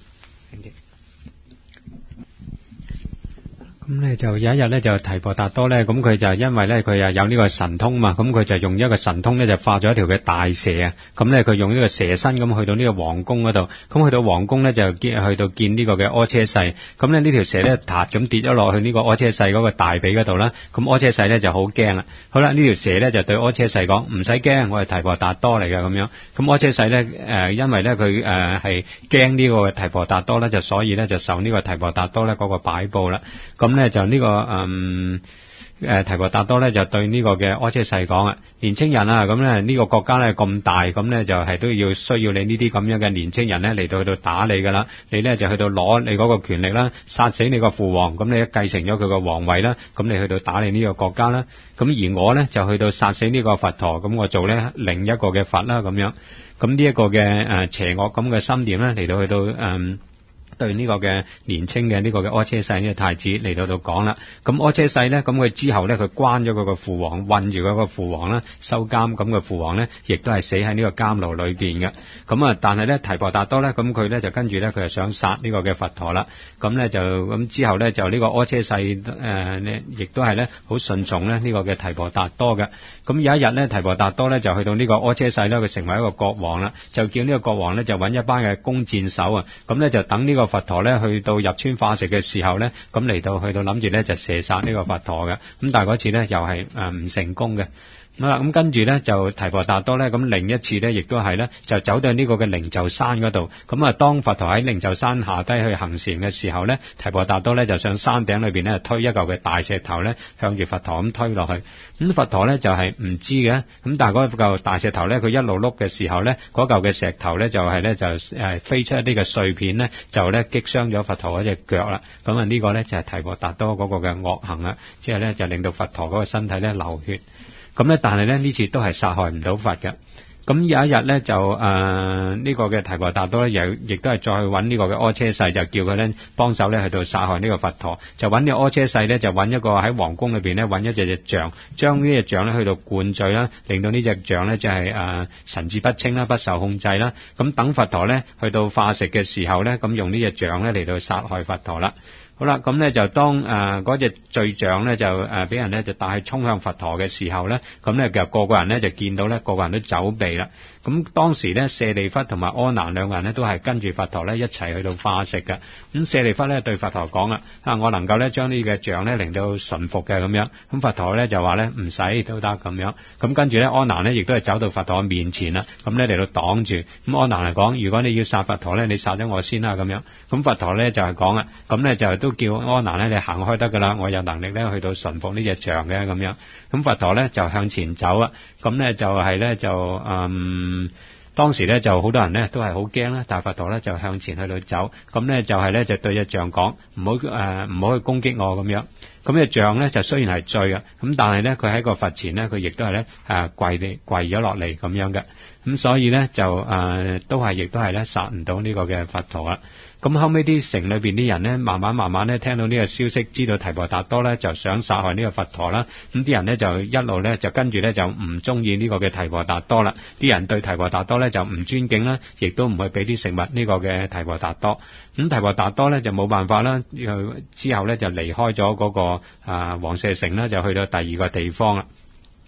咁咧就有一日咧就提婆達多咧，咁佢就因為咧佢又有呢個神通嘛，咁佢就用一個神通咧就化咗一條嘅大蛇啊，咁咧佢用呢個蛇身咁去到呢個皇宮嗰度，咁去到皇宮咧就見去到見呢個嘅阿車世，咁咧呢條蛇咧撻咁跌咗落去呢個阿車世嗰個大髀嗰度啦，咁阿車世咧就好驚啦。好啦，呢條蛇咧就對阿車世講：唔使驚，我係提婆達多嚟嘅咁樣。咁阿車世咧誒，因為咧佢誒係驚呢個提婆達多咧，就所以咧就受呢個提婆達多咧嗰個擺布啦。咁咧就呢、這個嗯誒提婆達多咧就對呢個嘅阿車世講啊，年青人啊，咁咧呢個國家咧咁大，咁咧就係都要需要你呢啲咁樣嘅年青人咧嚟到去到打你噶啦，你咧就去到攞你嗰個權力啦，殺死你個父王，咁你一繼承咗佢個皇位啦，咁你去到打你呢個國家啦，咁而我咧就去到殺死呢個佛陀，咁我做咧另一個嘅佛啦咁樣，咁呢一個嘅誒邪惡咁嘅心念咧嚟到去到誒。嗯對呢個嘅年青嘅呢個嘅阿車世呢個太子嚟到度講啦，咁阿車世咧，咁佢之後咧，佢關咗佢個父王，困住佢個父王啦，收監，咁個父王咧，亦都係死喺呢個監牢裏邊嘅。咁啊，但係咧提婆達多咧，咁佢咧就跟住咧，佢就想殺呢個嘅佛陀啦。咁咧就咁之後咧，就呢個阿車世誒咧，亦都係咧好順從咧呢個嘅提婆達多嘅。咁有一日咧，提婆達多咧就去到呢個阿車世咧，佢成為一個國王啦，就叫呢個國王咧就揾一班嘅弓箭手啊，咁咧就等呢個佛陀咧去到入村化石嘅時候咧，咁嚟到去到諗住咧就射殺呢個佛陀嘅，咁但係嗰次咧又係誒唔成功嘅。好啦，咁跟住咧就提婆達多咧，咁另一次咧亦都係咧就走到呢個嘅靈鷲山嗰度，咁啊當佛陀喺靈鷲山下低去行禪嘅時候咧，提婆達多咧就上山頂裏邊咧推一嚿嘅大石頭咧向住佛陀咁推落去，咁佛陀咧就係唔知嘅，咁但係嗰嚿大石頭咧佢一路碌嘅時候咧，嗰嚿嘅石頭咧就係咧就誒飛出一啲嘅碎片咧，就咧擊傷咗佛陀嗰隻腳啦，咁啊呢個咧就係提婆達多嗰個嘅惡行啊，即係咧就令到佛陀嗰個身體咧流血。咁咧，但係咧呢次都係殺害唔到佛嘅。咁有一日咧就誒呢、呃這個嘅提婆達多咧，又亦都係再去揾呢個嘅阿車世，就叫佢咧幫手咧去到殺害呢個佛陀。就揾呢個阿車世咧，就揾一個喺皇宮裏邊咧揾一隻隻象，將呢隻象咧去到灌醉啦，令到呢隻象咧就係、是、誒、呃、神志不清啦，不受控制啦。咁等佛陀咧去到化石嘅時候咧，咁用呢隻象咧嚟到殺害佛陀啦。好啦，咁咧就當誒嗰隻罪象咧就誒俾人咧就帶去衝向佛陀嘅時候咧，咁咧就個個人咧就見到咧個個人都走避啦。咁當時咧舍利弗同埋阿難兩個人咧都係跟住佛陀咧一齊去到化石嘅。咁舍利弗咧對佛陀講啦：啊，我能夠咧將呢個象咧令到馴服嘅咁樣。咁佛陀咧就話咧唔使都得咁樣。咁跟住咧阿難咧亦都係走到佛陀面前啦，咁咧嚟到擋住。咁阿難嚟講：如果你要殺佛陀咧，你殺咗我先啦咁樣。咁佛陀咧就係講啦，咁咧就都叫阿難咧你行開得噶啦，我有能力咧去到馴服呢隻象嘅咁樣。咁佛陀咧就向前走啊，咁咧就係咧就嗯當時咧就好多人咧都係好驚啦，但係佛陀咧就向前去到走，咁咧就係咧就對隻象講唔好誒唔好去攻擊我咁樣。咁隻象咧就雖然係醉啊，咁但係咧佢喺個佛前咧佢亦都係咧誒跪地跪咗落嚟咁樣嘅，咁所以咧就誒、呃、都係亦都係咧殺唔到呢個嘅佛陀啦。咁後尾啲城裏邊啲人咧，慢慢慢慢咧聽到呢個消息，知道提婆達多咧就想殺害呢個佛陀啦。咁啲人咧就一路咧就跟住咧就唔中意呢個嘅提婆達多啦。啲人對提婆達多咧就唔尊敬啦，亦都唔會俾啲食物呢個嘅提婆達多。咁提婆達多咧就冇辦法啦，之後咧就離開咗嗰個啊王舍城啦，就去到第二個地方啦。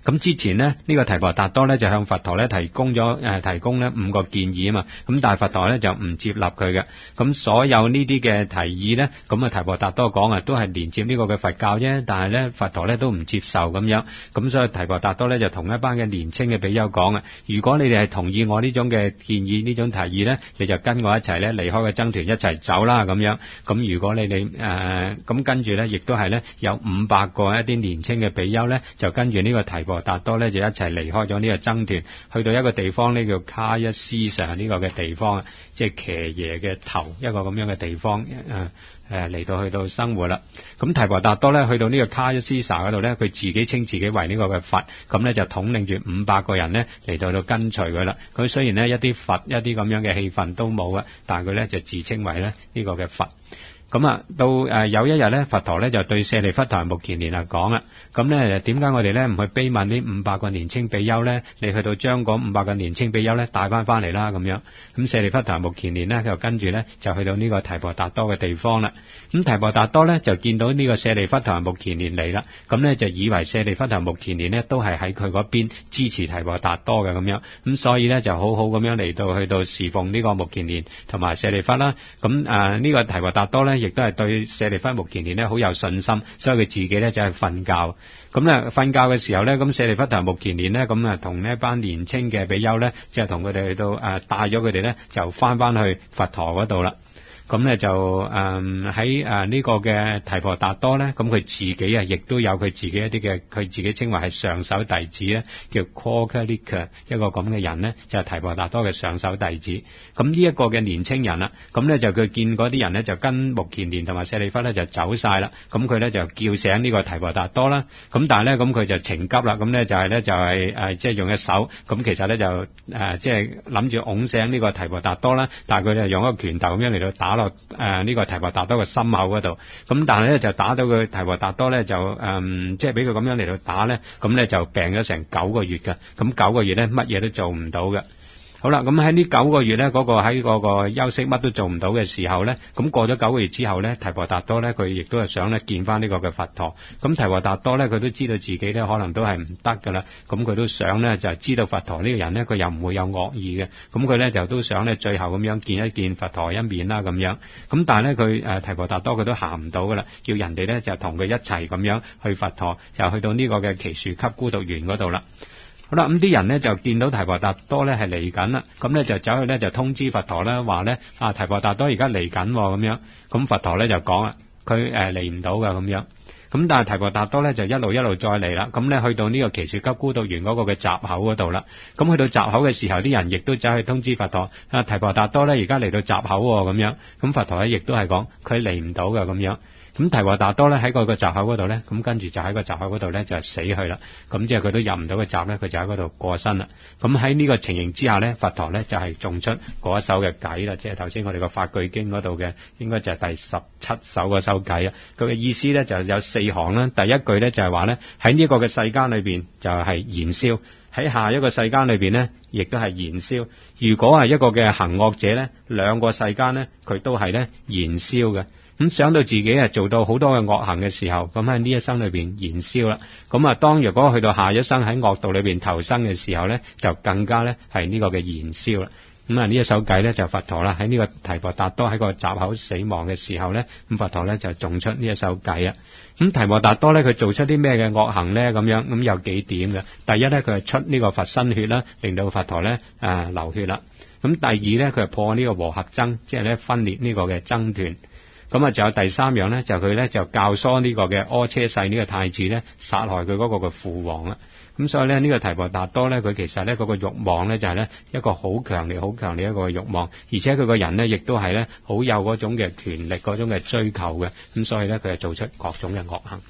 咁之前呢，呢、呢個提婆達多咧就向佛陀咧提供咗誒、呃、提供咧五個建議啊嘛，咁但係佛陀咧就唔接納佢嘅。咁所有呢啲嘅提議咧，咁啊提婆達多講啊都係連接呢個嘅佛教啫，但係咧佛陀咧都唔接受咁樣。咁所以提婆達多咧就同一班嘅年青嘅比丘講啊，如果你哋係同意我呢種嘅建議呢種提議咧，你就跟我一齊咧離開個僧團一齊走啦咁樣。咁如果你哋誒咁跟住咧，亦都係咧有五百個一啲年青嘅比丘咧，就跟住呢個提婆達多咧就一齊離開咗呢個僧團，去到一個地方呢叫卡一斯上呢個嘅地方啊，即係騎爺嘅頭一個咁樣嘅地方誒誒嚟到去到生活啦。咁提婆達多咧去到呢個卡一斯沙嗰度咧，佢自己稱自己為呢個嘅佛，咁咧就統領住五百個人咧嚟到到跟隨佢啦。佢雖然咧一啲佛一啲咁樣嘅氣氛都冇啊，但係佢咧就自稱為咧呢個嘅佛。咁啊，到誒有一日咧，佛陀咧就對舍利弗同埋目犍連啊講啦，咁咧點解我哋咧唔去悲憫呢五百個年青比丘咧？你去到將嗰五百個年青比丘咧帶翻翻嚟啦咁樣。咁舍利弗同埋目犍連咧就跟住咧就去到呢個提婆達多嘅地方啦。咁提婆達多咧就見到呢個舍利弗同埋目犍連嚟啦，咁咧就以為舍利弗同埋目犍連咧都係喺佢嗰邊支持提婆達多嘅咁樣，咁所以咧就好好咁樣嚟到去到侍奉呢個目犍連同埋舍利弗啦。咁誒呢個提婆達多咧，亦都係對舍利弗目犍連咧好有信心，所以佢自己咧就係瞓覺。咁咧瞓覺嘅時候咧，咁舍利弗同埋目犍連咧，咁啊同呢一班年青嘅比丘咧，即係同佢哋去到誒帶咗佢哋咧，就翻翻去佛陀嗰度啦。咁咧就誒喺誒呢個嘅提婆達多咧，咁佢自己啊，亦都有佢自己一啲嘅，佢自己稱為係上首弟子咧，叫 Kokalika 一個咁嘅人咧，就係、是、提婆達多嘅上首弟子。咁呢一個嘅年青人啦，咁咧就佢見嗰啲人咧就跟目犍連同埋舍利弗咧就走晒啦，咁佢咧就叫醒呢個提婆達多啦。咁但係咧咁佢就情急啦，咁咧就係咧就係誒即係用一手，咁其實咧就誒即係諗住拱醒呢個提婆達多啦，但係佢就用一個拳頭咁樣嚟到打落誒呢個提婆達多嘅心口嗰度。咁但係咧就打到佢提婆達多咧就誒即係俾佢咁樣嚟到打咧，咁咧就病咗成九個月㗎。咁九個月咧乜嘢都做唔到嘅。好啦，咁喺呢九個月咧，嗰、那個喺嗰個休息乜都做唔到嘅時候咧，咁過咗九個月之後咧，提婆達多咧佢亦都係想咧見翻呢個嘅佛陀。咁提婆達多咧佢都知道自己咧可能都係唔得噶啦，咁佢都想咧就係知道佛陀呢個人咧佢又唔會有惡意嘅，咁佢咧就都想咧最後咁樣見一見佛陀一面啦咁樣。咁但係咧佢誒提婆達多佢都行唔到噶啦，叫人哋咧就同佢一齊咁樣去佛陀，就去到呢個嘅祇樹給孤獨園嗰度啦。好啦，咁啲人咧就見到提婆達多咧係嚟緊啦，咁咧就走去咧就通知佛陀咧話咧啊提婆達多而家嚟緊咁樣，咁佛陀咧就講啦，佢誒嚟唔到噶咁樣，咁但係提婆達多咧就一路一路再嚟啦，咁咧去到呢個祇樹給孤獨園嗰個嘅閘口嗰度啦，咁去到閘口嘅時候，啲人亦都走去通知佛陀啊提婆達多咧而家嚟到閘口咁樣，咁佛陀咧亦都係講佢嚟唔到噶咁樣。咁提婆達多咧喺個個閘口嗰度咧，咁跟住就喺個閘口嗰度咧就死去啦。咁即係佢都入唔到個閘咧，佢就喺嗰度過身啦。咁喺呢個情形之下咧，佛陀咧就係種出嗰一首嘅偈啦，即係頭先我哋個法句經嗰度嘅，應該就係第十七首嗰首偈啊。佢嘅意思咧就有四行啦。第一句咧就係話咧喺呢個嘅世間裏邊就係燃燒，喺下一個世間裏邊咧亦都係燃燒。如果係一個嘅行惡者咧，兩個世間咧佢都係咧燃燒嘅。咁想到自己係做到好多嘅惡行嘅時候，咁喺呢一生裏邊燃燒啦。咁啊，當若果去到下一生喺惡道裏邊投生嘅時候咧，就更加咧係呢個嘅燃燒啦。咁啊，呢一首偈咧就佛陀啦，喺呢個提婆達多喺個閘口死亡嘅時候咧，咁佛陀咧就種出呢一首偈啊。咁提婆達多咧佢做出啲咩嘅惡行咧？咁樣咁有幾點嘅？第一咧佢係出呢個佛身血啦，令到佛陀咧誒流血啦。咁第二咧佢係破呢個和合僧，即係咧分裂呢個嘅僧團。咁啊，仲有第三樣咧，就佢咧就教唆呢個嘅阿闍世呢個太子咧，殺害佢嗰個嘅父王啦。咁所以咧，呢個提婆達多咧，佢其實咧嗰個慾望咧就係咧一個好強烈、好強烈一個慾望，而且佢個人咧亦都係咧好有嗰種嘅權力、嗰種嘅追求嘅。咁所以咧，佢係做出各種嘅惡行。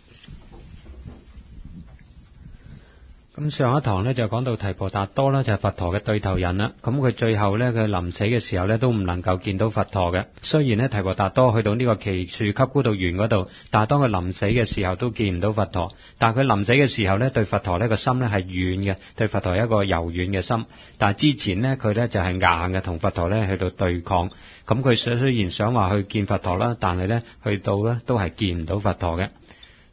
咁上一堂咧就講到提婆達多啦，就係佛陀嘅對頭人啦。咁佢最後咧，佢臨死嘅時候咧，都唔能夠見到佛陀嘅。雖然咧提婆達多去到呢個祇樹給孤獨園嗰度，但係當佢臨死嘅時候都見唔到佛陀。但係佢臨死嘅時候咧，對佛陀呢個心咧係軟嘅，對佛陀係一個柔軟嘅心。但係之前呢，佢咧就係硬嘅，同佛陀咧去到對抗。咁佢雖雖然想話去見佛陀啦，但係咧去到咧都係見唔到佛陀嘅。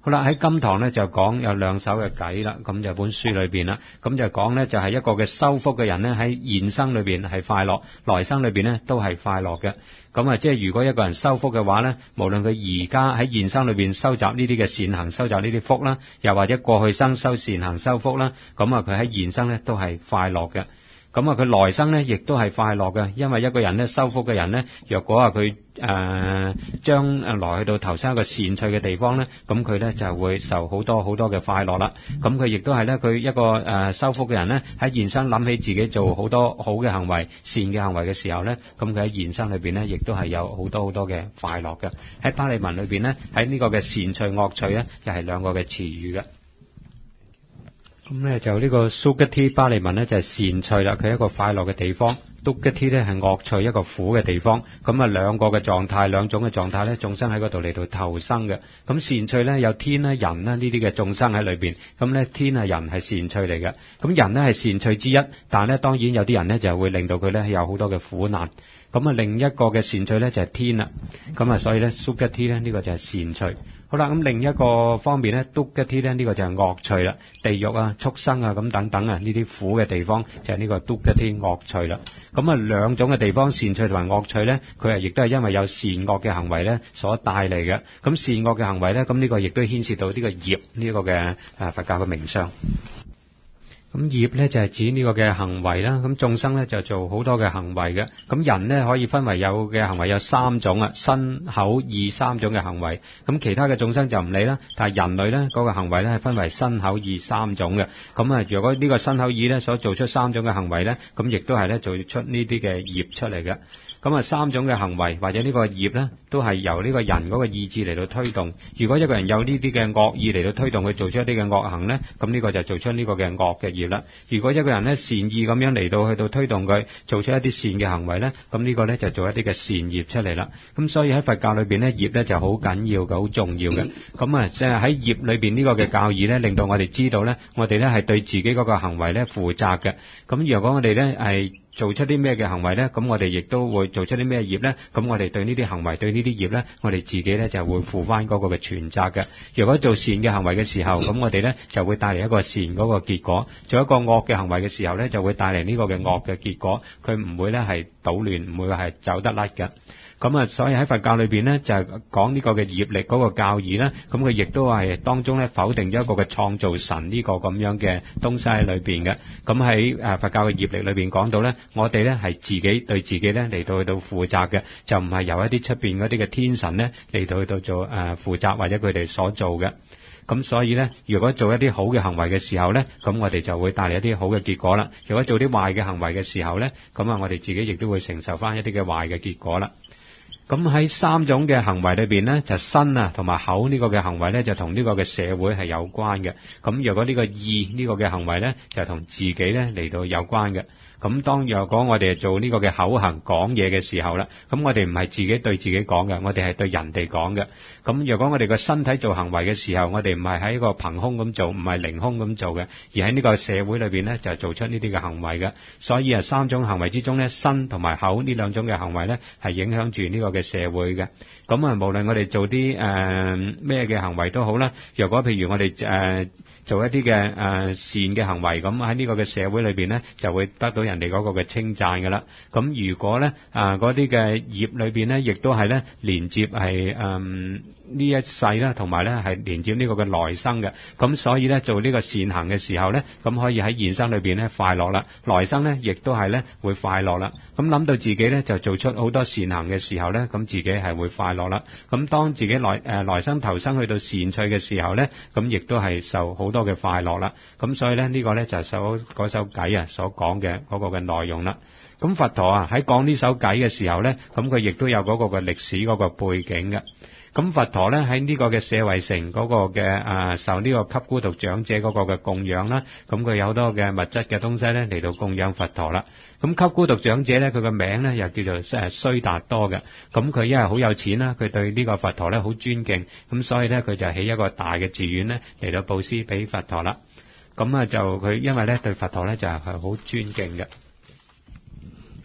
好啦，喺今堂咧就講有兩首嘅偈啦，咁就本書裏邊啦，咁就講咧就係一個嘅修福嘅人咧喺現生裏邊係快樂，來生裏邊咧都係快樂嘅。咁啊，即係如果一個人修福嘅話咧，無論佢而家喺現生裏邊收集呢啲嘅善行，收集呢啲福啦，又或者過去生修善行修福啦，咁啊佢喺現生咧都係快樂嘅。咁啊，佢來生咧，亦都係快樂嘅，因為一個人咧修福嘅人咧，若果啊佢誒將誒來去到投生一個善趣嘅地方咧，咁佢咧就會受好多好多嘅快樂啦。咁佢亦都係咧，佢一個誒修福嘅人咧，喺現生諗起自己做好多好嘅行為、善嘅行為嘅時候咧，咁佢喺現生裏邊咧，亦都係有好多好多嘅快樂嘅。喺巴利文裏邊咧，喺呢個嘅善趣、惡趣咧，又係兩個嘅詞語嘅。咁咧就呢個 Sugati 巴利文咧就係善趣啦，佢係一個快樂嘅地方。Dukati 咧係惡趣，一個苦嘅地方。咁啊兩個嘅狀態，兩種嘅狀態咧，眾生喺嗰度嚟到投生嘅。咁善趣咧有天啦、人啦呢啲嘅眾生喺裏邊。咁咧天啊人係善趣嚟嘅。咁人咧係善趣之一，但係咧當然有啲人咧就會令到佢咧有好多嘅苦難。咁啊另一個嘅善趣咧就係天啦。咁啊所以咧 Sugati 咧呢個就係善趣。好啦，咁另一個方面咧 Dukati 咧呢個就係惡趣啦，地獄啊、畜生啊咁等等啊呢啲苦嘅地方就係呢個 Dukati 惡趣啦。咁啊兩種嘅地方善趣同埋惡趣咧，佢係亦都係因為有善惡嘅行為咧所帶嚟嘅。咁善惡嘅行為咧，咁呢個亦都牽涉到呢個業呢個嘅誒佛教嘅名相。咁業咧就係指呢個嘅行為啦，咁眾生咧就做好多嘅行為嘅。咁人咧可以分為有嘅行為有三種啊，身口意三種嘅行為。咁其他嘅眾生就唔理啦，但係人類咧嗰個行為咧係分為身口意三種嘅。咁啊，如果呢個身口意咧所做出三種嘅行為咧，咁亦都係咧做出呢啲嘅業出嚟嘅。咁啊，三種嘅行為或者呢個業咧，都係由呢個人嗰個意志嚟到推動。如果一個人有呢啲嘅惡意嚟到推動佢做出一啲嘅惡行咧，咁呢個就做出呢個嘅惡嘅業啦。如果一個人咧善意咁樣嚟到去到推動佢做出一啲善嘅行為咧，咁呢個咧就做一啲嘅善業出嚟啦。咁所以喺佛教裏邊咧，業咧就好緊要嘅，好重要嘅。咁啊，即係喺業裏邊呢個嘅教義咧，令到我哋知道咧，我哋咧係對自己嗰個行為咧負責嘅。咁如果我哋咧係做出啲咩嘅行為咧，咁我哋亦都會做出啲咩業咧，咁我哋對呢啲行為對呢啲業咧，我哋自己咧就會負翻嗰個嘅全責嘅。如果做善嘅行為嘅時候，咁我哋咧就會帶嚟一個善嗰個結果；做一個惡嘅行為嘅時候咧，就會帶嚟呢個嘅惡嘅結果。佢唔會咧係搗亂，唔會係走得甩嘅。咁啊，所以喺佛教裏邊咧，就係講呢個嘅業力嗰個教義咧，咁佢亦都係當中咧否定咗一個嘅創造神呢個咁樣嘅東西喺裏邊嘅。咁喺誒佛教嘅業力裏邊講到咧，我哋咧係自己對自己咧嚟到去到負責嘅，就唔係由一啲出邊嗰啲嘅天神咧嚟到去到做誒負責或者佢哋所做嘅。咁所以咧，如果做一啲好嘅行為嘅時候咧，咁我哋就會帶嚟一啲好嘅結果啦。如果做啲壞嘅行為嘅時候咧，咁啊我哋自己亦都會承受翻一啲嘅壞嘅結果啦。咁喺三種嘅行為裏邊咧，就身啊同埋口呢個嘅行為咧，就同呢個嘅社會係有關嘅。咁如果呢個意呢個嘅行為咧，就同自己咧嚟到有關嘅。咁當若果我哋做呢個嘅口行講嘢嘅時候啦，咁我哋唔係自己對自己講嘅，我哋係對人哋講嘅。咁若果我哋個身體做行為嘅時候，我哋唔係喺一個憑空咁做，唔係凌空咁做嘅，而喺呢個社會裏邊咧就做出呢啲嘅行為嘅。所以啊，三種行為之中咧，身同埋口呢兩種嘅行為咧，係影響住呢個嘅社會嘅。咁啊，無論我哋做啲誒咩嘅行為都好啦，若果譬如我哋誒、呃做一啲嘅誒善嘅行為，咁喺呢個嘅社會裏邊咧，就會得到人哋嗰個嘅稱讚㗎啦。咁如果咧啊嗰啲嘅業裏邊咧，亦都係咧連接係誒呢一世啦，同埋咧係連接呢個嘅來生嘅。咁所以咧做呢個善行嘅時候咧，咁可以喺現生裏邊咧快樂啦，來生咧亦都係咧會快樂啦。咁諗到自己咧就做出好多善行嘅時候咧，咁自己係會快樂啦。咁當自己來誒來生投生去到善趣嘅時候咧，咁亦都係受好多嘅快樂啦。咁所以咧呢個咧就係首嗰首偈啊所講嘅嗰個嘅內容啦。咁佛陀啊喺講呢首偈嘅時候咧，咁佢亦都有嗰個嘅歷史嗰個背景嘅。咁佛陀咧喺呢個嘅舍衛城嗰個嘅啊受呢個給孤獨長者嗰個嘅供養啦，咁佢有好多嘅物質嘅東西咧嚟到供養佛陀啦。咁給孤獨長者咧佢個名咧又叫做誒須達多嘅。咁佢因為好有錢啦，佢對呢個佛陀咧好尊敬，咁所以咧佢就起一個大嘅寺院咧嚟到布施俾佛陀啦。咁啊就佢因為咧對佛陀咧就係好尊敬嘅。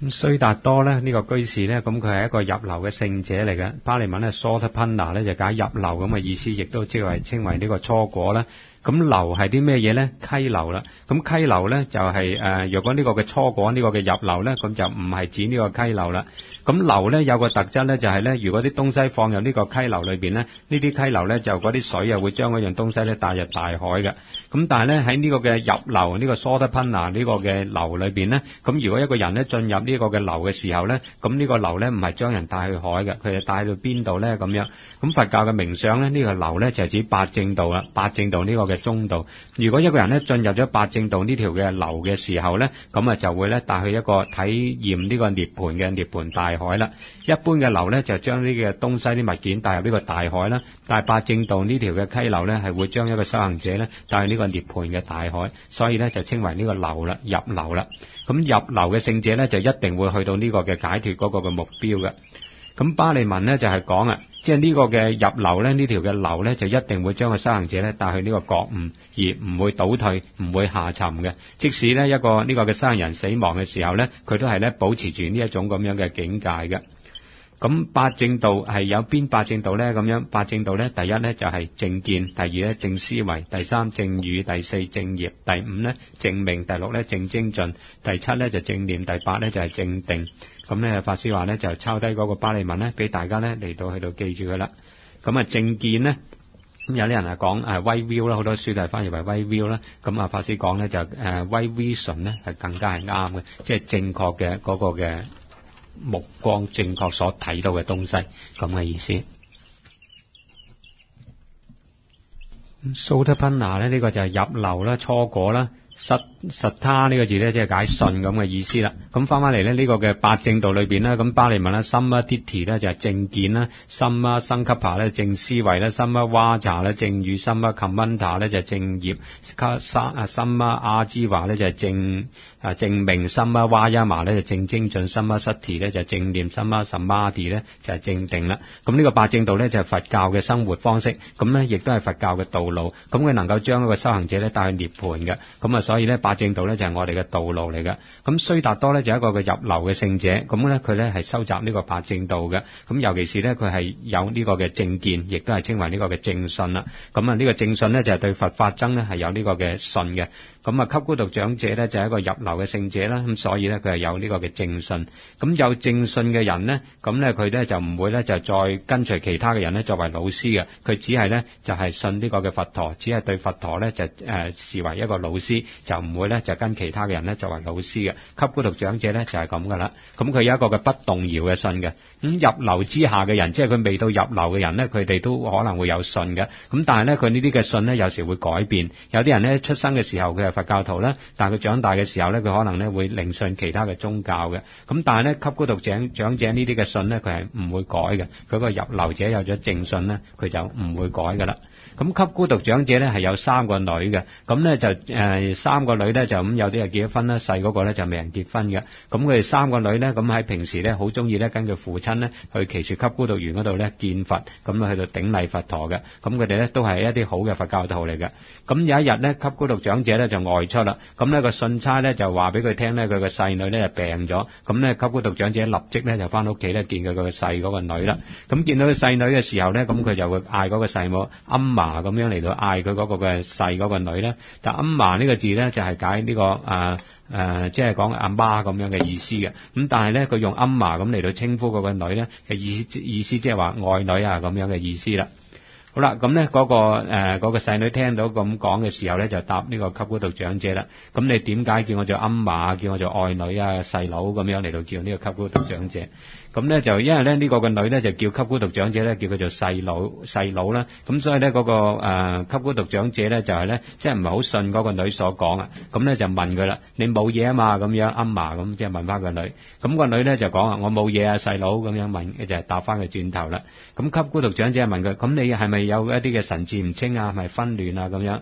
咁須達多咧呢、這個居士咧，咁佢係一個入流嘅聖者嚟嘅。巴利文咧 Sotapanna 咧就解入流咁嘅意思，亦都即係稱為呢個初果啦。咁流係啲咩嘢咧？溪流啦。咁溪流咧就係、是、誒、呃，若果呢個嘅初果呢、這個嘅入流咧，咁就唔係指呢個溪流啦。咁流咧有個特質咧，就係、是、咧，如果啲東西放入呢個溪流裏邊咧，呢啲溪流咧就嗰啲水啊會將嗰樣東西咧帶入大海嘅。咁但係咧喺呢個嘅入流呢、這個 Sotapanna 呢個嘅流裏邊咧，咁如果一個人咧進入呢個嘅流嘅時候咧，咁呢個流咧唔係將人帶去海嘅，佢係帶到邊度咧咁樣？咁佛教嘅名相咧呢、這個流咧就係指八正道啦，八正道呢個嘅中道。如果一個人咧進入咗八正道呢條嘅流嘅時候咧，咁啊就會咧帶去一個體驗呢個涅槃嘅涅槃大海啦。一般嘅流咧就將呢嘅東西啲物件帶入呢個大海啦，但係八正道呢條嘅溪流咧係會將一個修行者咧帶去呢個涅槃嘅大海，所以咧就稱為呢個流啦，入流啦。咁入流嘅聖者咧就一定會去到呢個嘅解脫嗰個嘅目標嘅。咁巴利文咧就係講啊，即係呢個嘅入流咧，呢條嘅流咧就一定會將個修行者咧帶去呢個覺悟，而唔會倒退，唔會下沉嘅。即使咧一個呢個嘅修行人死亡嘅時候咧，佢都係咧保持住呢一種咁樣嘅境界嘅。咁八正道係有邊八正道咧？咁樣八正道咧，第一咧就係正見，第二咧正思維，第三正語，第四正業，第五咧正命，第六咧正精進，第七咧就正念，第八咧就係正定。咁咧法師話咧就抄低嗰個巴利文咧，俾大家咧嚟到喺度記住佢啦。咁啊正見咧，咁有啲人係講誒 right view 啦，好多書都係翻譯為 right view 啦。咁啊法師講咧就誒 right vision 咧係更加係啱嘅，即係正確嘅嗰個嘅目光，正確所睇到嘅東西咁嘅意思。Sotapanna 咧呢個就係入流啦，初果啦。實實他呢個字咧，即係解信咁嘅意思啦。咁翻翻嚟咧，呢個嘅八正道裏邊啦，咁巴利文啦，Sammaditthi咧就係正見啦，Sammasankappa咧正思維啦，Sammawaca咧正語，Sammakhammanta咧就係正業，啊 Sammaājiva咧就係正啊正命，Sammavāyama咧就正精進，Sammasati咧就係正念，Sammasamadhi咧就係正定啦。咁呢個八正道咧就係佛教嘅生活方式，咁咧亦都係佛教嘅道路，咁佢能夠將一個修行者咧帶去涅槃嘅。咁啊，所以咧八正道咧就係我哋嘅道路嚟嘅。咁須達多咧就係一個嘅入流嘅聖者，咁咧佢咧係收集呢個八正道嘅。咁尤其是咧佢係有呢個嘅正見，亦都係稱為呢個嘅正信啦。咁啊呢個正信咧就係對佛法僧咧係有呢個嘅信嘅。咁啊，給孤獨長者咧就係一個入流嘅聖者啦。咁所以咧佢係有呢個嘅正信。咁有正信嘅人咧，咁咧佢咧就唔會咧就再跟隨其他嘅人咧作為老師嘅。佢只係咧就係信呢個嘅佛陀，只係對佛陀咧就誒視為一個老師，就唔會咧就跟其他嘅人咧作為老師嘅。給孤獨長者咧就係咁噶啦。咁佢有一個嘅不動搖嘅信嘅。咁入流之下嘅人，即係佢未到入流嘅人咧，佢哋都可能會有信嘅。咁但係咧佢呢啲嘅信咧有時會改變。有啲人咧出生嘅時候佢係佛教徒啦，但係佢長大嘅時候咧，佢可能咧會另信其他嘅宗教嘅。咁但係咧，給孤獨長長者呢啲嘅信咧，佢係唔會改嘅。佢個入流者有咗正信咧，佢就唔會改噶啦。咁給孤獨長者咧係有三個女嘅，咁咧就誒、呃、三個女咧就咁有啲係結咗婚啦，細嗰個咧就未人結婚嘅。咁佢哋三個女咧，咁喺平時咧好中意咧跟佢父親咧去耆闍給孤獨園嗰度咧見佛，咁去到頂禮佛陀嘅。咁佢哋咧都係一啲好嘅佛教徒嚟嘅。咁有一日咧，給孤獨長者咧就外出啦。咁呢個信差咧就話俾佢聽咧，佢個細女咧就病咗。咁咧給孤獨長者立即咧就翻屋企咧見佢個細嗰個女啦。咁見到佢細女嘅時候咧，咁佢就會嗌嗰個細母暗嫲咁樣嚟到嗌佢嗰個嘅細嗰個女咧。但暗嫲呢個字咧就係解呢個誒誒，即係講阿媽咁樣嘅意思嘅。咁但係咧佢用暗嫲咁嚟到稱呼嗰個女咧嘅意意思，即係話愛女啊咁樣嘅意思啦。好啦，咁咧嗰個誒嗰、呃嗰個細女聽到咁講嘅時候咧，就答呢個給孤獨長者啦。咁你點解叫我做暗嫲，叫我做愛女啊細佬咁樣嚟到叫呢個給孤獨長者？咁咧就因為咧呢個個女咧就叫給孤獨長者咧叫佢做細佬細佬啦。咁所以咧嗰、嗰個誒給孤獨長者咧就係咧即係唔係好信嗰個女所講啊。咁咧就問佢啦，你冇嘢啊嘛？咁樣暗嫲咁即係問翻個女。咁個女咧就講啊，我冇嘢啊細佬咁樣問，就係答翻佢轉頭啦。咁給孤獨長者問佢，咁你係咪有一啲嘅神志唔清啊，係咪紛亂啊咁樣？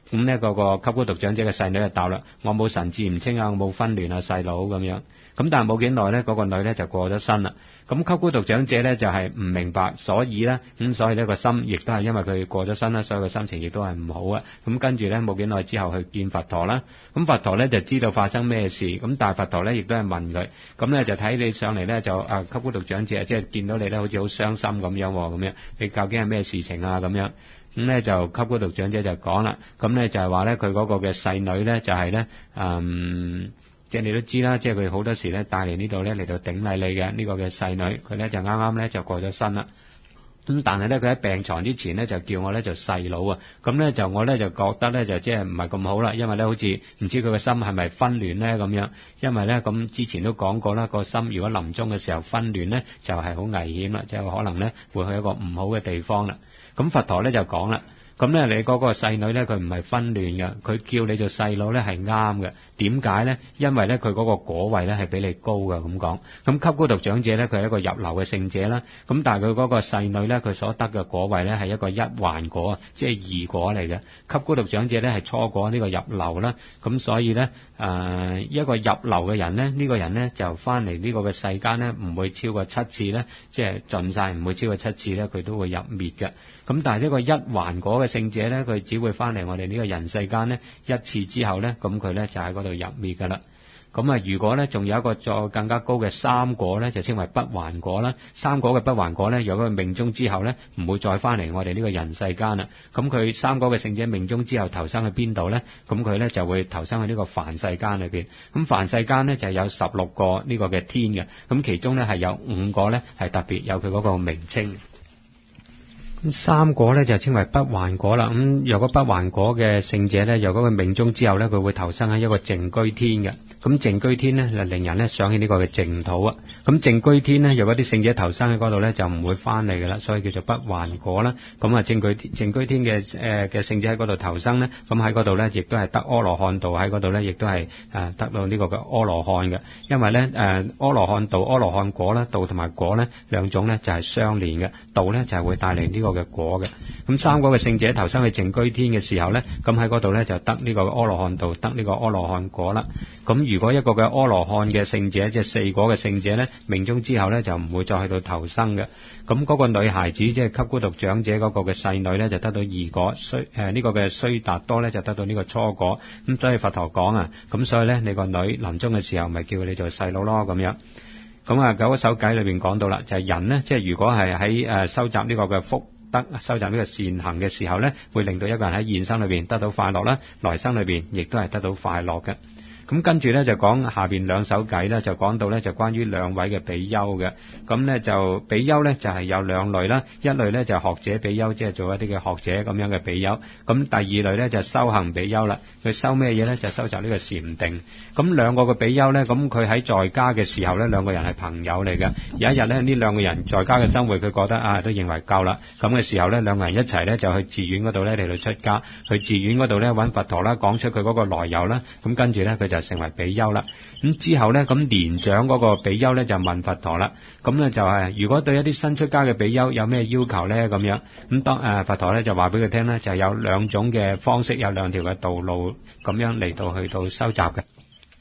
咁呢個個給孤獨長者嘅細女就答啦：我冇神志唔清啊，我冇分亂啊，細佬咁樣。咁但係冇幾耐咧，嗰個女咧就過咗身啦。咁給孤獨長者咧就係唔明白，所以咧咁所以呢個心亦都係因為佢過咗身啦，所以個心情亦都係唔好啊。咁跟住咧冇幾耐之後去見佛陀啦。咁佛陀咧就知道發生咩事，咁但係佛陀咧亦都係問佢，咁咧就睇你上嚟咧就啊給孤獨長者，即係見到你咧好似好傷心咁樣咁樣，你究竟係咩事情啊咁樣？咁咧就給孤獨長者就講啦，咁咧就係話咧佢嗰個嘅細女咧就係咧嗯。即係你都知啦，即係佢好多時咧帶嚟呢度咧嚟到頂禮你嘅呢個嘅細女，佢咧就啱啱咧就過咗身啦。咁但係咧佢喺病床之前咧就叫我咧做細佬啊，咁咧就我咧就覺得咧就即係唔係咁好啦，因為咧好似唔知佢個心係咪紛亂咧咁樣，因為咧咁之前都講過啦，個心如果臨終嘅時候紛亂咧就係好危險啦，即係可能咧會去一個唔好嘅地方啦。咁佛陀咧就講啦。咁咧，你嗰個細女咧，佢唔係紛亂嘅，佢叫你做細佬咧係啱嘅。點解咧？因為咧，佢嗰個果位咧係比你高嘅咁講。咁給孤獨長者咧，佢係一個入流嘅聖者啦。咁但係佢嗰個細女咧，佢所得嘅果位咧係一個一環果啊，即係二果嚟嘅。給孤獨長者咧係初果呢個入流啦。咁所以咧，誒、呃、一個入流嘅人咧，呢、呢個人咧就翻嚟呢個嘅世間咧，唔會超過七次咧，即係盡晒唔會超過七次咧，佢都會入滅嘅。咁但係呢個一環果嘅聖者咧，佢只會翻嚟我哋呢個人世間咧一次之後咧，咁佢咧就喺嗰度入滅噶啦。咁啊，如果咧仲有一個再更加高嘅三果咧，就稱為不環果啦。三果嘅不環果咧，如果佢命終之後咧，唔會再翻嚟我哋呢個人世間啦。咁佢三果嘅聖者命終之後投生去邊度咧？咁佢咧就會投生去呢個凡世間裏邊。咁凡世間咧就有十六個呢個嘅天嘅，咁其中咧係有五個咧係特別有佢嗰個名稱。咁三果咧就稱為不環果啦。咁若果不環果嘅聖者咧，若果佢命終之後咧，佢會投生喺一個淨居天嘅。咁淨居天咧就令人咧想起呢個嘅淨土啊。咁淨居天咧，若果啲聖者投生喺嗰度咧，就唔會翻嚟噶啦，所以叫做不環果啦。咁啊，淨居淨居天嘅誒嘅聖者喺嗰度投生咧，咁喺嗰度咧亦都係得阿羅漢道，喺嗰度咧亦都係誒得到呢個嘅阿羅漢嘅。因為咧誒阿羅漢道、阿羅漢果啦，道同埋果咧兩種咧就係相連嘅，道咧就係會帶嚟呢個嘅果嘅。咁三果嘅聖者投生去淨居天嘅時候咧，咁喺嗰度咧就得呢個阿羅漢道，得呢個阿羅漢果啦。咁如果一個嘅阿羅漢嘅聖者，即係四果嘅聖者咧，命終之後咧就唔會再去到投生嘅。咁嗰個女孩子即係給孤獨長者嗰個嘅細女咧，就得到二果，須誒呢個嘅須達多咧就得到呢個初果。咁所以佛陀講啊，咁所以咧你個女臨終嘅時候咪叫你做細佬咯咁樣。咁啊九首偈裏邊講到啦，就係、是、人呢，即係如果係喺誒收集呢個嘅福德，收集呢個善行嘅時候咧，會令到一個人喺現生裏邊得到快樂啦，來生裏邊亦都係得到快樂嘅。咁跟住咧就講下邊兩首偈咧，就講到咧就關於兩位嘅比丘嘅。咁咧就比丘咧就係有兩類啦，一類咧就係學者比丘，即係做一啲嘅學者咁樣嘅比丘。咁第二類咧就修行比丘啦，佢修咩嘢咧？就收集呢個禪定。咁兩個嘅比丘咧，咁佢喺在家嘅時候咧，兩個人係朋友嚟嘅。有一日咧，呢兩個人在家嘅生活，佢覺得啊都認為夠啦。咁嘅時候咧，兩個人一齊咧就去寺院嗰度咧嚟到出家，去寺院嗰度咧揾佛陀啦，講出佢嗰個來由啦。咁跟住咧佢就成為比丘啦。咁之後咧，咁年長嗰個比丘咧就問佛陀啦。咁咧就係、是、如果對一啲新出家嘅比丘有咩要求咧？咁樣咁當誒佛陀咧就話俾佢聽咧，就係有兩種嘅方式，有兩條嘅道路咁樣嚟到去到收集嘅。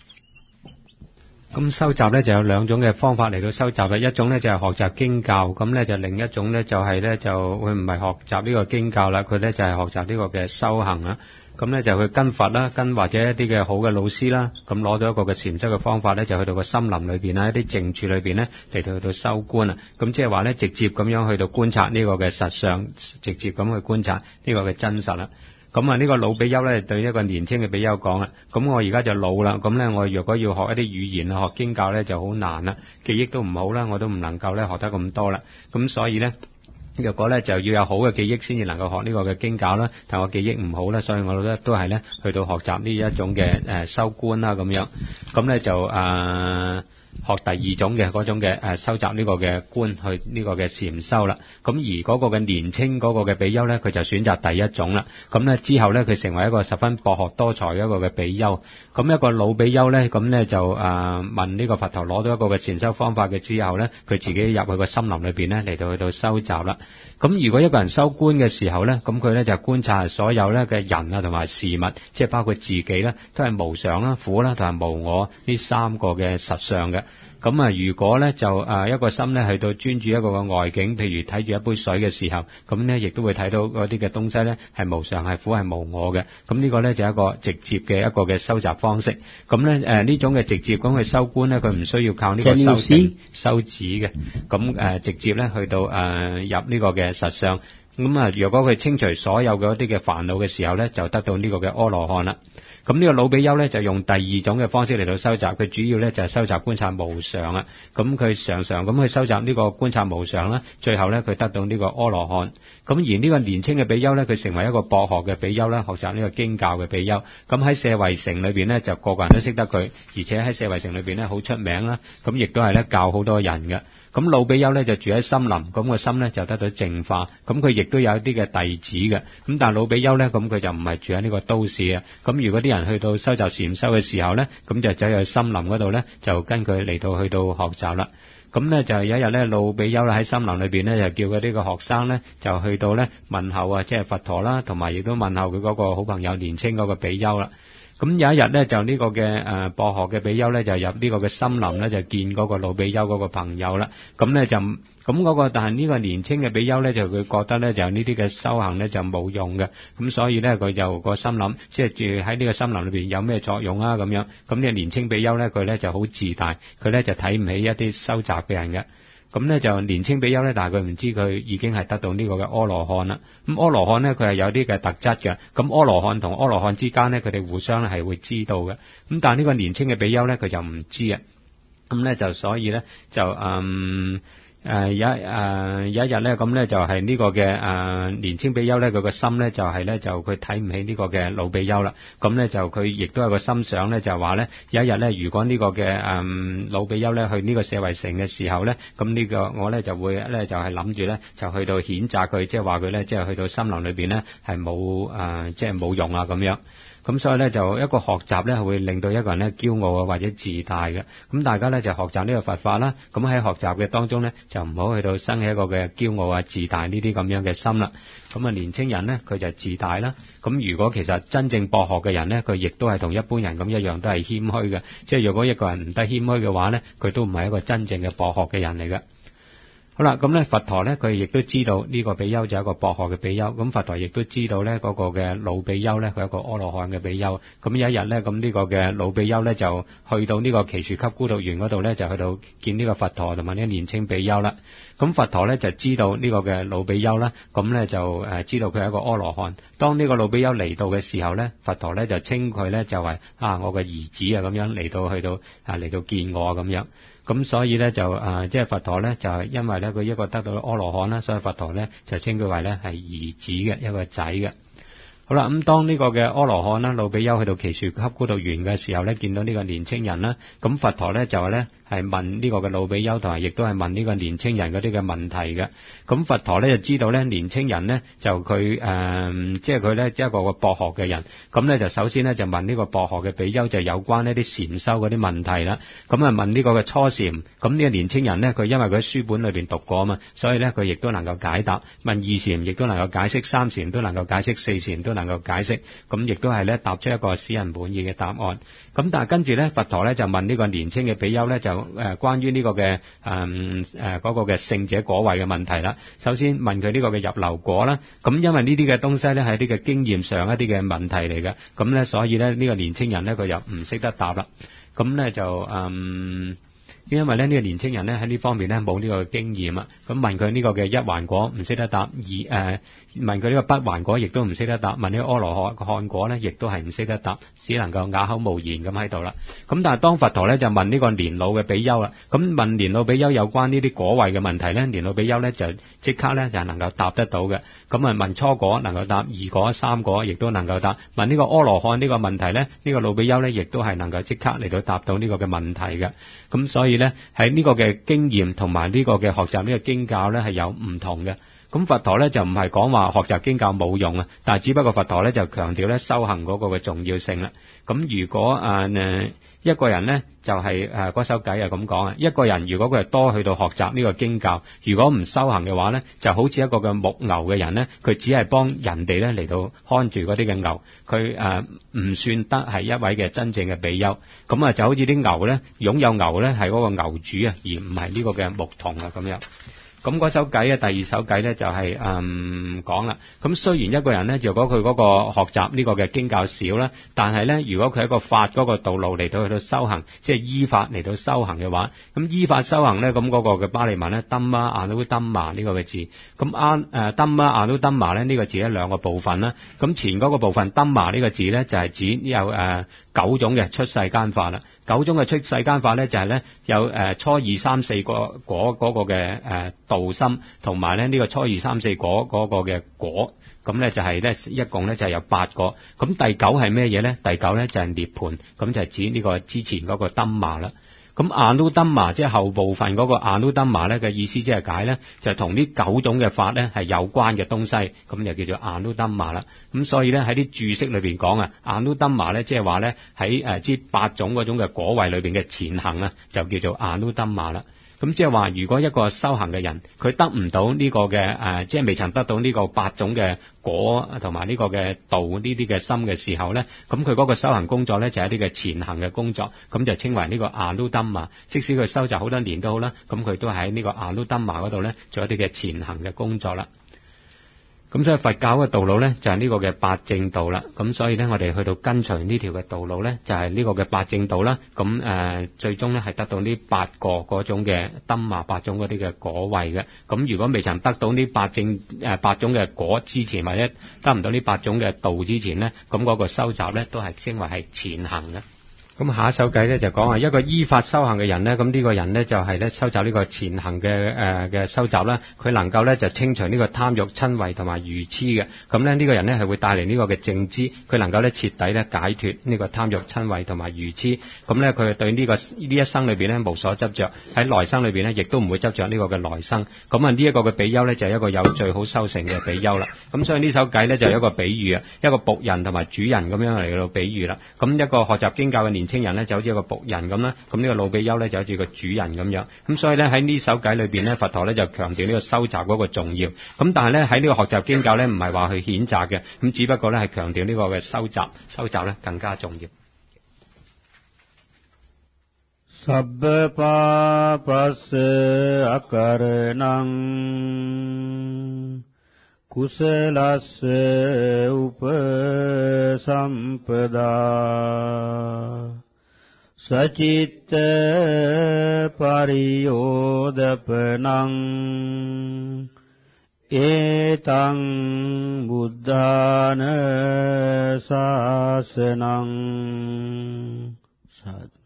咁收集咧就有兩種嘅方法嚟到收集嘅，一種咧就係學習經教，咁咧就另一種咧就係咧就佢唔係學習呢個經教啦，佢咧就係學習呢個嘅修行啊。咁咧就去跟佛啦，跟或者一啲嘅好嘅老師啦，咁攞到一個嘅禪修嘅方法咧，就去到個森林裏邊啦，一啲靜處裏邊咧嚟到去到修觀啊。咁即係話咧，直接咁樣去到觀察呢個嘅實相，直接咁去觀察呢個嘅真實啦。咁啊，呢個老比丘咧對一個年輕嘅比丘講啦，咁我而家就老啦，咁咧我若果要學一啲語言啊，學經教咧就好難啦，記憶都唔好啦，我都唔能夠咧學得咁多啦，咁所以咧。若果咧就要有好嘅記憶先至能夠學呢個嘅經教啦，但我記憶唔好啦，所以我覺得都係咧去到學習呢一種嘅誒修觀啦咁樣，咁咧就誒學第二種嘅嗰種嘅誒收集呢個嘅觀去呢個嘅禪修啦。咁而嗰個嘅年青嗰個嘅比丘咧，佢就選擇第一種啦。咁咧之後咧，佢成為一個十分博學多才嘅一個嘅比丘。咁一個老比丘咧，咁咧就誒、呃、問呢個佛陀攞到一個嘅禪修方法嘅之後咧，佢自己入去個森林裏邊咧嚟到去到收集啦。咁如果一個人修觀嘅時候咧，咁佢咧就觀察所有咧嘅人啊同埋事物，即係包括自己咧，都係無常啦、苦啦同埋無我呢三個嘅實相嘅。咁啊，如果咧就誒一個心咧去到專注一個嘅外境，譬如睇住一杯水嘅時候，咁咧亦都會睇到嗰啲嘅東西咧係無常、係苦、係無我嘅。咁呢個咧就係一個直接嘅一個嘅收集方式。咁咧誒呢種嘅直接咁去修觀咧，佢唔需要靠呢個修定修止嘅。咁誒直接咧去到誒入呢個嘅實相。咁啊，如果佢清除所有嘅一啲嘅煩惱嘅時候咧，就得到呢個嘅阿羅漢啦。咁呢個老比丘咧就用第二種嘅方式嚟到收集，佢主要咧就係收集觀察無常啊。咁佢常常咁去收集呢個觀察無常啦，最後咧佢得到呢個阿羅漢。咁而呢個年青嘅比丘咧，佢成為一個博學嘅比丘啦，學習呢個經教嘅比丘。咁喺舍衛城裏邊咧，就個個人都識得佢，而且喺舍衛城裏邊咧好出名啦。咁亦都係咧教好多人嘅。咁老比丘咧就住喺森林，咁個心咧就得到淨化。咁佢亦都有一啲嘅弟子嘅。咁但係老比丘咧，咁佢就唔係住喺呢個都市啊。咁如果啲人去到收集禪修嘅時候咧，咁就走去森林嗰度咧，就跟佢嚟到去到學習啦。咁咧就有一日咧，老比丘咧喺森林裏邊咧，就叫佢呢個學生咧，就去到咧問候啊，即係佛陀啦，同埋亦都問候佢嗰個好朋友年青嗰個比丘啦。咁有一日咧，就呢個嘅誒博學嘅比丘咧，就入呢個嘅森林咧，就見嗰個老比丘嗰個朋友啦。咁咧就咁嗰個，但係呢個年青嘅比丘咧，就佢覺得咧，就呢啲嘅修行咧就冇用嘅。咁所以咧，佢就個心諗，即係住喺呢個森林裏邊有咩作用啊？咁樣咁呢個年青比丘咧，佢咧就好自大，佢咧就睇唔起一啲收集嘅人嘅。咁咧就年青比丘咧，但係佢唔知佢已經係得到呢個嘅阿羅漢啦。咁阿羅漢咧，佢係有啲嘅特質嘅。咁阿羅漢同阿羅漢之間咧，佢哋互相咧係會知道嘅。咁但係呢個年青嘅比丘咧，佢就唔知啊。咁咧就所以咧就嗯。誒、呃、有誒、呃、有一日咧，咁咧就係呢個嘅誒、呃、年青比丘咧，佢個心咧就係咧就佢睇唔起呢個嘅老比丘啦。咁咧就佢亦都有個心想咧，就話咧有一日咧，如果呢個嘅誒、呃、老比丘咧去呢個舍衛城嘅時候咧，咁呢個我咧就會咧就係諗住咧就去到譴責佢，即係話佢咧即係去到森林裏邊咧係冇誒即係冇用啊咁樣。咁所以咧就一個學習咧會令到一個人咧驕傲啊或者自大嘅。咁大家咧就學習呢個佛法啦。咁喺學習嘅當中咧就唔好去到生起一個嘅驕傲啊自大呢啲咁樣嘅心啦。咁啊年青人咧佢就自大啦。咁如果其實真正博學嘅人咧，佢亦都係同一般人咁一樣都係謙虛嘅。即係如果一個人唔得謙虛嘅話咧，佢都唔係一個真正嘅博學嘅人嚟嘅。好啦，咁咧佛陀咧佢亦都知道呢個比丘就係一個博學嘅比丘，咁佛陀亦都知道咧嗰個嘅老比丘咧佢係一個阿羅漢嘅比丘。咁有一日咧，咁呢個嘅老比丘咧就去到呢個祇樹給孤獨園嗰度咧，就去到見呢個佛陀同埋呢個年青比丘啦。咁佛陀咧就知道呢個嘅老比丘啦，咁咧就誒知道佢係一個阿羅漢。當呢個老比丘嚟到嘅時候咧，佛陀咧就稱佢咧就係啊我嘅兒子啊咁樣嚟到去到啊嚟到見我咁樣。咁所以咧就誒、呃，即係佛陀咧就係因為咧佢一個得到阿羅漢啦，所以佛陀咧就稱佢為咧係兒子嘅一個仔嘅。好啦，咁當呢個嘅阿羅漢啦，老比丘去到祇樹給孤獨園嘅時候咧，見到呢個年青人啦，咁佛陀咧就係咧係問呢個嘅老比丘，同埋亦都係問呢個年青人嗰啲嘅問題嘅。咁佛陀咧就知道咧年青人咧就佢誒、呃，即係佢咧即係一個個博學嘅人。咁咧就首先咧就問呢個博學嘅比丘就有關呢啲禪修嗰啲問題啦。咁啊問呢個嘅初禪，咁呢個年青人咧佢因為佢喺書本裏邊讀過啊嘛，所以咧佢亦都能夠解答。問二禪亦都能夠解釋，三禪都能夠解釋，四禪都能夠解釋。咁亦都係咧答出一個使人滿意嘅答案。咁但係跟住咧佛陀咧就問呢個年青嘅比丘咧就誒、呃、關於呢個嘅誒誒嗰個嘅聖者果位嘅問題啦。首先問佢呢個嘅入流果啦。咁因為呢啲嘅東西咧係啲嘅經驗上一啲嘅問題嚟嘅，咁咧所以咧呢個年青人咧佢又唔識得答啦。咁咧就誒。嗯因為咧呢個年青人咧喺呢方面咧冇呢個經驗啊，咁問佢呢個嘅一環果唔識得答，二誒、呃、問佢呢個不環果亦都唔識得答，問呢個阿羅漢果咧亦都係唔識得答，只能夠啞口無言咁喺度啦。咁但係當佛陀咧就問呢個年老嘅比丘啦，咁問年老比丘有關呢啲果位嘅問題咧，年老比丘咧就即刻咧就能夠答得到嘅。咁啊問初果能夠答，二果三果亦都能夠答，問呢個阿羅漢呢個問題咧，呢、呢個老比丘咧亦都係能夠即刻嚟到答到呢個嘅問題嘅。咁所以咧喺呢個嘅經驗同埋呢個嘅學習呢個經教咧係有唔同嘅。咁佛陀咧就唔係講話學習經教冇用啊，但係只不過佛陀咧就強調咧修行嗰個嘅重要性啦。咁如果誒誒、呃、一個人咧就係誒嗰首偈係咁講啊，一個人如果佢係多去到學習呢個經教，如果唔修行嘅話咧，就好似一個嘅牧牛嘅人咧，佢只係幫人哋咧嚟到看住嗰啲嘅牛，佢誒唔算得係一位嘅真正嘅比丘。咁啊就好似啲牛咧，擁有牛咧係嗰個牛主啊，而唔係呢個嘅牧童啊咁樣。咁嗰首偈啊，第二首偈咧就係、是、嗯講啦。咁雖然一個人咧，如果佢嗰個學習呢個嘅經教少啦，但係咧，如果佢喺個法嗰個道路嚟到去到修行，即係依法嚟到修行嘅話，咁依法修行咧，咁嗰個嘅巴利文咧，Dhamma Anudhamma呢個嘅字，咁啱誒 Dhamma Anudhamma咧呢個字咧兩個部分啦。咁前嗰個部分 Dhamma 呢個字咧就係、是、指有誒、呃、九種嘅出世間法啦。九種嘅出世間法咧就係、是、咧有誒、呃、初二三四個果嗰個嘅誒道心，同埋咧呢、這個初二三四果嗰個嘅果，咁咧就係咧一共咧就係有八個。咁第九係咩嘢咧？第九咧就係涅槃，咁就係指呢個之前嗰個 Dhamma 啦。咁 Anudhamma 即係後部分嗰個 Anudhamma 咧嘅意思，即係解咧就係同呢九種嘅法咧係有關嘅東西，咁就叫做 Anudhamma 啦。咁所以咧喺啲注釋裏邊講啊 Anudhamma 咧即係話咧喺誒之八種嗰種嘅果位裏邊嘅前行啊，就叫做 Anudhamma 啦。咁即係話，如果一個修行嘅人，佢得唔到呢個嘅誒、呃，即係未曾得到呢個八種嘅果同埋呢個嘅道呢啲嘅心嘅時候咧，咁佢嗰個修行工作咧就係一啲嘅前行嘅工作，咁就稱為呢個 Anudhamma。即使佢修習好多年都好啦，咁佢都喺呢個 Anudhamma 嗰度咧做一啲嘅前行嘅工作啦。咁所以佛教嘅道路咧就係呢個嘅八正道啦。咁所以咧我哋去到跟隨呢條嘅道路咧就係呢個嘅八正道啦。咁誒最終咧係得到呢八個嗰種嘅Dhamma八種嗰啲嘅果位嘅。咁如果未曾得到呢八正誒八種嘅果之前，或者得唔到呢八種嘅道之前咧，咁嗰個修習咧都係稱為係前行嘅。咁下一首偈咧就講啊，一個依法修行嘅人咧，咁呢個人咧就係咧修習呢個前行嘅誒嘅修習啦，佢能夠咧就清除呢個貪欲瞋恚同埋愚痴嘅，咁咧呢個人咧係會帶嚟呢個嘅正知，佢能夠咧徹底咧解脱呢個貪欲瞋恚同埋愚痴，咁咧佢對呢個呢一生裏邊咧無所執着，喺來生裏邊咧亦都唔會執着呢個嘅來生，咁啊呢一個嘅比丘咧就係一個有最好修成嘅比丘啦。咁所以呢首偈咧就有一個比喻啊，一個僕人同埋主人咁樣嚟到比喻啦。咁一個學習經教嘅年青人咧就好似一個僕人咁啦，咁呢個老比丘咧就好似個主人咁樣，咁所以咧喺呢首偈裏邊咧，佛陀咧就強調呢個修習嗰個重要，咁但係咧喺呢個學習經教咧唔係話去譴責嘅，咁只不過咧係強調呢個嘅修習，修習咧更加重要。 Sabbha papassa akaranang kusalassa upasampada sacitta pariyodapanang etang buddhana sasanang sadhu